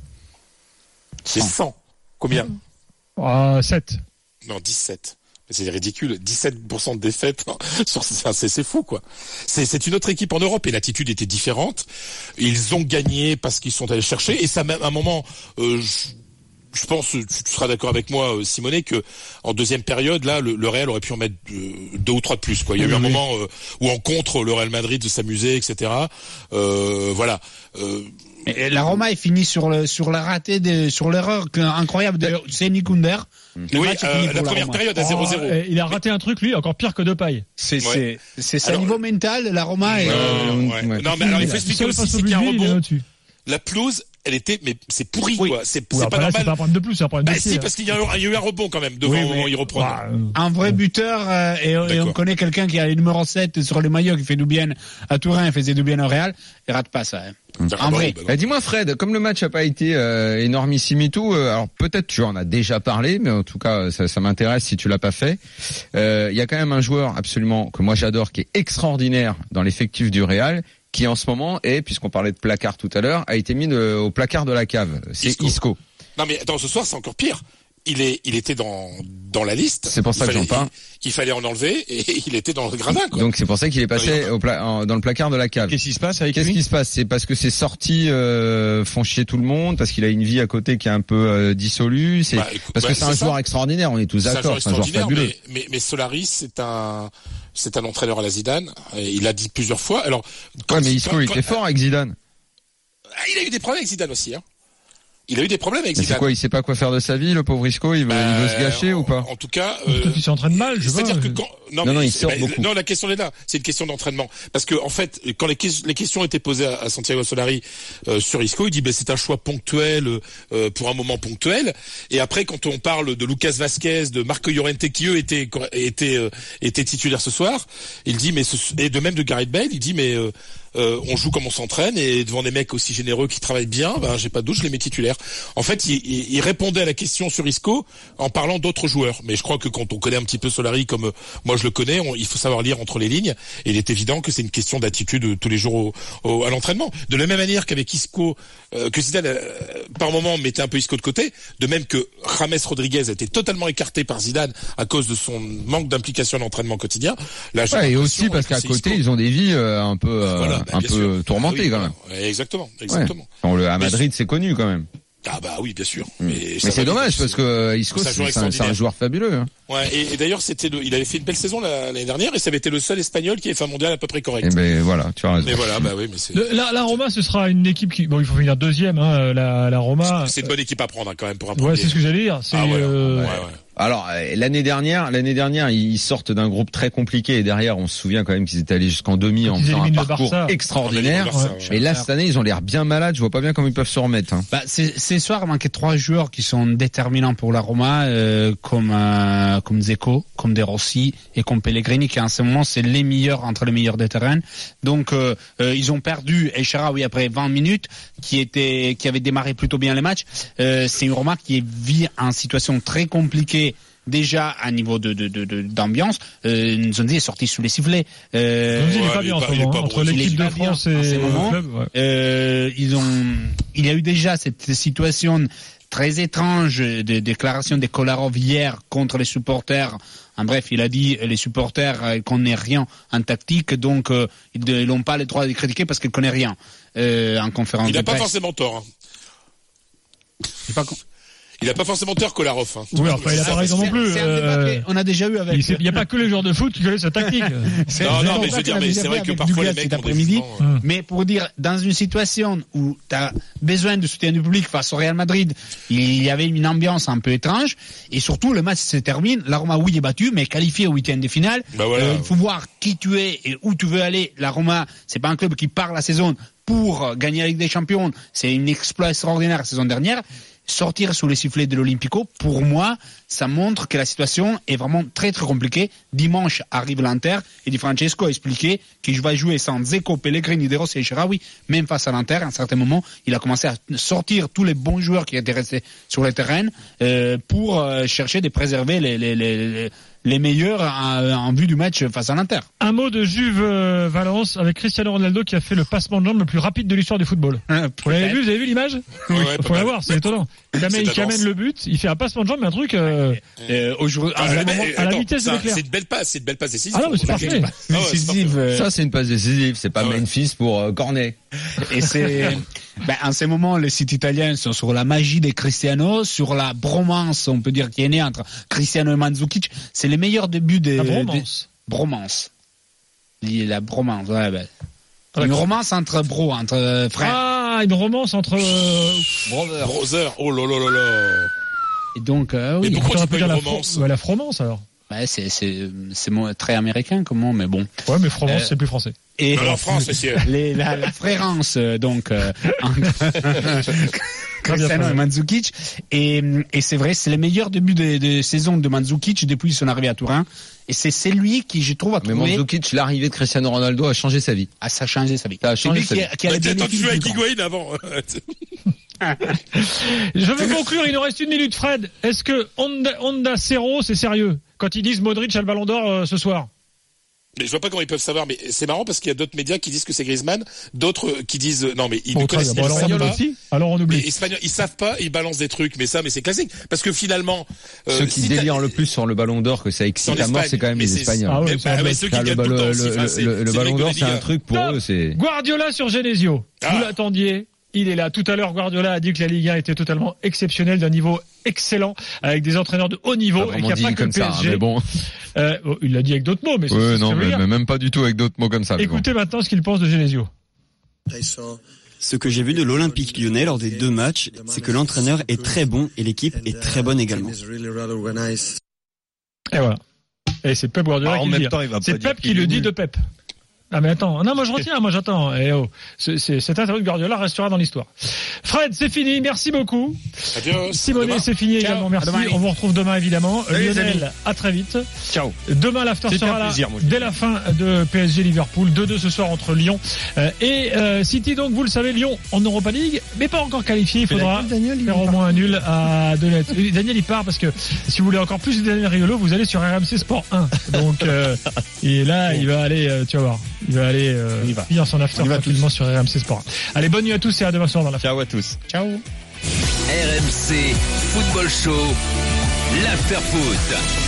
C'est cent. Combien? euh, sept. Non, dix-sept. C'est ridicule. dix-sept pour cent de défaites. Sur, c'est, c'est fou, quoi. C'est, c'est une autre équipe en Europe et l'attitude était différente. Ils ont gagné parce qu'ils sont allés chercher et ça, même à un moment, euh, je, je pense, tu, tu seras d'accord avec moi, Simonet, que en deuxième période, là, le, le Real aurait pu en mettre deux, deux ou trois de plus, quoi. Il y a oui, eu un oui. moment euh, où en contre, le Real Madrid s'amusait, et cetera. Euh, voilà. Euh, Et la Roma est finie sur le sur la ratée de sur l'erreur incroyable de Seni Kunder. Oui, euh, la, la première Roma. Période à zéro zéro. Oh, il a raté un truc lui encore pire que Depay. C'est ouais. c'est c'est ça niveau mental la Roma. Est, euh, euh, ouais. Ouais. Non mais alors il faut expliquer aussi c'est qu'il y a un rebond. La pelouse, elle était, mais c'est pourri, oui. quoi. C'est, oui, c'est pas là, normal. C'est pas un problème de plus, c'est un problème bah de si, parce qu'il y a, eu, il y a eu un rebond quand même devant oui, y reprendre. Bah, un vrai buteur, euh, et, et on connaît quelqu'un qui a le numéro sept sur le maillot, qui fait du bien à Turin et faisait du bien au Real, il rate pas ça. Hein. En vrai. Bah, dis-moi Fred, comme le match a pas été euh, énormissime et tout, euh, alors peut-être tu en as déjà parlé, mais en tout cas ça, ça m'intéresse si tu l'as pas fait. Il euh, y a quand même un joueur absolument que moi j'adore, qui est extraordinaire dans l'effectif du Real, qui en ce moment est, puisqu'on parlait de placard tout à l'heure, a été mis de, au placard de la cave. C'est Isco. Isco. Non mais attends, ce soir c'est encore pire. Il est, il était dans dans la liste. C'est pour ça que j'en parle. Il, il fallait en enlever et il était dans le gradin, quoi. Donc c'est pour ça qu'il est passé au pla- en, dans le placard de la cave. Qu'est-ce qui se passe avec Qu'est-ce lui qui se passe? C'est parce que ses sorties euh, font chier tout le monde, parce qu'il a une vie à côté qui est un peu euh, dissolue. C'est bah, écoute, parce bah, que c'est, c'est un ça. joueur extraordinaire. On est tous d'accord. C'est un joueur fabuleux. Mais, mais, mais Solari, c'est un c'est un entraîneur à la Zidane. Il l'a dit plusieurs fois. Alors quand ouais, mais Isco il était fort avec Zidane. Il a eu des problèmes avec Zidane aussi, hein. Il a eu des problèmes avec mais Zidane. C'est quoi? Il sait pas quoi faire de sa vie, le pauvre Isco. Il veut, bah, il veut se gâcher en, ou pas? En tout cas, euh, peut-être qu'il s'entraîne mal. Je c'est-à-dire vois, que je... quand non, non, mais, il sort bah, beaucoup. Non, la question est là. C'est une question d'entraînement. Parce que en fait, quand les, les questions étaient posées à, à Santiago Solari euh, sur Isco, il dit bah, c'est un choix ponctuel euh, pour un moment ponctuel. Et après, quand on parle de Lucas Vazquez, de Marco Llorente qui eux étaient étaient euh, étaient titulaires ce soir, il dit mais ce, et de même de Gareth Bale, il dit mais euh, Euh, on joue comme on s'entraîne et devant des mecs aussi généreux qui travaillent bien, ben j'ai pas de doute, je les mets titulaires. En fait, il, il, il répondait à la question sur Isco en parlant d'autres joueurs. Mais je crois que quand on connaît un petit peu Solari comme euh, moi je le connais, on, il faut savoir lire entre les lignes. Et il est évident que c'est une question d'attitude euh, tous les jours au, au, à l'entraînement. De la même manière qu'avec Isco, euh, que Zidane euh, par moment mettait un peu Isco de côté, de même que James Rodriguez a été totalement écarté par Zidane à cause de son manque d'implication à l'entraînement quotidien. Là, j'ai ouais, et aussi parce qu'à côté Isco. Ils ont des vies euh, un peu. Euh... Voilà. bah, un peu sûr. tourmenté ah, oui, quand même. Ouais, exactement, exactement. Ouais. Bon, le, à Madrid, c'est connu quand même. Ah bah oui, bien sûr. Mmh. Mais, mais c'est dommage parce que Isco, c'est, c'est, un, c'est un joueur fabuleux. Hein. Ouais, et, et d'ailleurs, c'était le, il avait fait une belle saison l'année dernière et ça avait été le seul Espagnol qui avait fait un mondial à peu près correct. Et ben voilà, tu as raison. Mais voilà, bah oui, mais c'est. Le, la, la Roma, ce sera une équipe qui, bon, il faut finir deuxième, hein, la, la Roma. C'est une bonne équipe à prendre hein, quand même pour un premier. Ouais, c'est ce que j'allais dire. C'est, ah, ouais, euh... ouais, ouais. Alors l'année dernière, l'année dernière, ils sortent d'un groupe très compliqué et derrière, on se souvient quand même qu'ils étaient allés jusqu'en demi en faisant un parcours extraordinaire. Barça, ouais. Mais là, cette année, ils ont l'air bien malades. Je vois pas bien comment ils peuvent se remettre. Hein. Bah, c'est, c'est soir, il manquait trois joueurs qui sont déterminants pour la Roma, euh, comme euh, comme Dzeko, comme De Rossi et comme Pellegrini, qui en ce moment c'est les meilleurs entre les meilleurs des terrains. Donc euh, euh, ils ont perdu El Shaarawy après vingt minutes, qui était qui avait démarré plutôt bien les matchs. Euh, c'est une Roma qui vit en situation très compliquée. Déjà à niveau de, de, de, de d'ambiance, euh, Nzonzi est sorti sous les sifflets. Euh, Nzonzi, il est pas bien en ce moment, entre l'équipe de France et le club. Ouais. Euh, ils ont, il y a eu déjà cette situation très étrange de déclaration de Kolarov hier contre les supporters. En bref, il a dit les supporters euh, qu'on n'est rien en tactique, donc euh, ils n'ont pas le droit de critiquer parce qu'ils ne connaissent rien euh, en conférence il de presse. Il n'a pas forcément tort. Hein. C'est pas con... Il a pas forcément tort, Kolarov. Hein. Oui, enfin, il a pas raison non plus. Euh... On a déjà eu avec. Il n'y a pas que les joueurs de foot qui connaissent sa tactique. non, non, mais je veux dire, mais c'est vrai que parfois les mecs cet après-midi. Hum. Mais pour dire, dans une situation où tu as besoin de soutien du public face au Real Madrid, il y avait une ambiance un peu étrange. Et surtout, le match se termine. La Roma, oui, est battue, mais qualifiée au huitième de finale. Bah voilà. euh, il faut voir qui tu es et où tu veux aller. La Roma, c'est pas un club qui part la saison pour gagner la Ligue des Champions. C'est une exploit extraordinaire la saison dernière. Sortir sous les sifflets de l'Olympico, pour moi, ça montre que la situation est vraiment très très compliquée. Dimanche arrive l'Inter et Di Francesco a expliqué qu'il va jouer sans Dzeko, Pellegrini, De Rossi et Shaarawy, même face à l'Inter. À un certain moment, il a commencé à sortir tous les bons joueurs qui étaient restés sur le terrain euh, pour euh, chercher de préserver les, les, les, les meilleurs en, en vue du match face à l'Inter. Un mot de Juve euh, Valence avec Cristiano Ronaldo qui a fait le passement de jambe le plus rapide de l'histoire du football. Euh, vous l'avez vu, vous avez vu l'image? Oui, il faut la voir, c'est étonnant. Il amène, il amène le but, il fait un passement de jambe, mais un truc euh, euh, aujourd'hui, ah, à, la, mais, à la attends, vitesse ça, de l'éclair. C'est une belle passe, c'est une belle passe décisive. Ah non, mais c'est parfait. Ah ouais, décisive, euh... Ça, c'est une passe décisive. C'est pas ah ouais. Memphis pour euh, Cornet. Et c'est, ben, en ce moment, les sites italiens sont sur la magie de Cristiano, sur la bromance, on peut dire, qui est née entre Cristiano et Mandzukic. C'est les meilleurs débuts de la bromance. De, bromance. La bromance, ouais, ben. Ah, une romance entre bros, entre frères. Ah, une romance entre euh... brothers. Brothers. Oh là là là là. Et donc, euh, oui. Et pourquoi tu peux dire la romance fro- ouais, la fromance alors. Bah, c'est c'est c'est très américain comme mot, mais bon. Ouais, mais fromance euh, c'est plus français. Et non, en France aussi. Les, la, la frérance donc euh, entre Cristiano et Mandzukic et et c'est vrai, c'est les meilleurs débuts de, de saison de Mandzukic depuis son arrivée à Turin. Et c'est c'est lui qui, je trouve, a trouvé... Mais Mandzukic, l'arrivée de Cristiano Ronaldo a changé sa vie. Ah, ça a changé sa vie. Ça a changé sa vie. Qui a, qui a attends, tu jouais avec Higuain avant. Je veux conclure, il nous reste une minute, Fred. Est-ce que Honda, Honda Cero, c'est sérieux quand ils disent Modric a le Ballon d'Or euh, ce soir? Mais je vois pas comment ils peuvent savoir, mais c'est marrant parce qu'il y a d'autres médias qui disent que c'est Griezmann, d'autres qui disent non mais ils bon, ne connaissent bon, pas. Alors, aussi alors on oublie. Les Espagnols, ils savent pas, ils balancent des trucs, mais ça, mais c'est classique parce que finalement euh, ceux qui si délirent le plus sur le Ballon d'Or, que ça excite à mort, c'est quand même les Espagnols. Ah ouais, bah, bah, ceux qui gagnent tout le temps aussi. Enfin, le, le, le Ballon d'Or, c'est un truc pour non, eux. C'est Guardiola sur Genesio. Ah. Vous l'attendiez. Il est là. Tout à l'heure, Guardiola a dit que la Ligue un était totalement exceptionnelle, d'un niveau excellent, avec des entraîneurs de haut niveau, et qu'il n'y a pas que le P S G. Ça, mais bon. Euh, bon, il l'a dit avec d'autres mots, mais c'est ouais, ce que non, ça veut mais, dire. mais même pas du tout avec d'autres mots comme ça. Écoutez bon. maintenant ce qu'il pense de Genesio. Ce que j'ai vu de l'Olympique Lyonnais lors des deux matchs, c'est que l'entraîneur est très bon et l'équipe est très bonne également. Et voilà. Et c'est Pep Guardiola bah, qui le dit. C'est Pep qui le dit de Pep. Ah mais attends, non moi je retiens, moi j'attends. Et oh, c'est, c'est, cette interview de Guardiola restera dans l'histoire. Fred, c'est fini, merci beaucoup. Adieu. Simonet, c'est fini Ciao. également, merci. On vous retrouve demain évidemment. Salut, Lionel, à très vite. Ciao. Demain l'after C'était sera là plaisir, dès la fin de P S G Liverpool, deux deux ce soir entre Lyon euh, et euh, City. Donc vous le savez, Lyon en Europa League, mais pas encore qualifié. Il faudra Daniel, faire au moins un nul à deux lettres. Daniel il part parce que si vous voulez encore plus de Daniel Riolo, vous allez sur R M C Sport un. Donc euh, et là il va aller, euh, tu vas voir. Il va aller euh, il va. finir son after tranquillement sur R M C Sport. Allez, bonne nuit à tous et à demain soir dans la Ciao à tous. Ciao. R M C Football Show, l'after foot.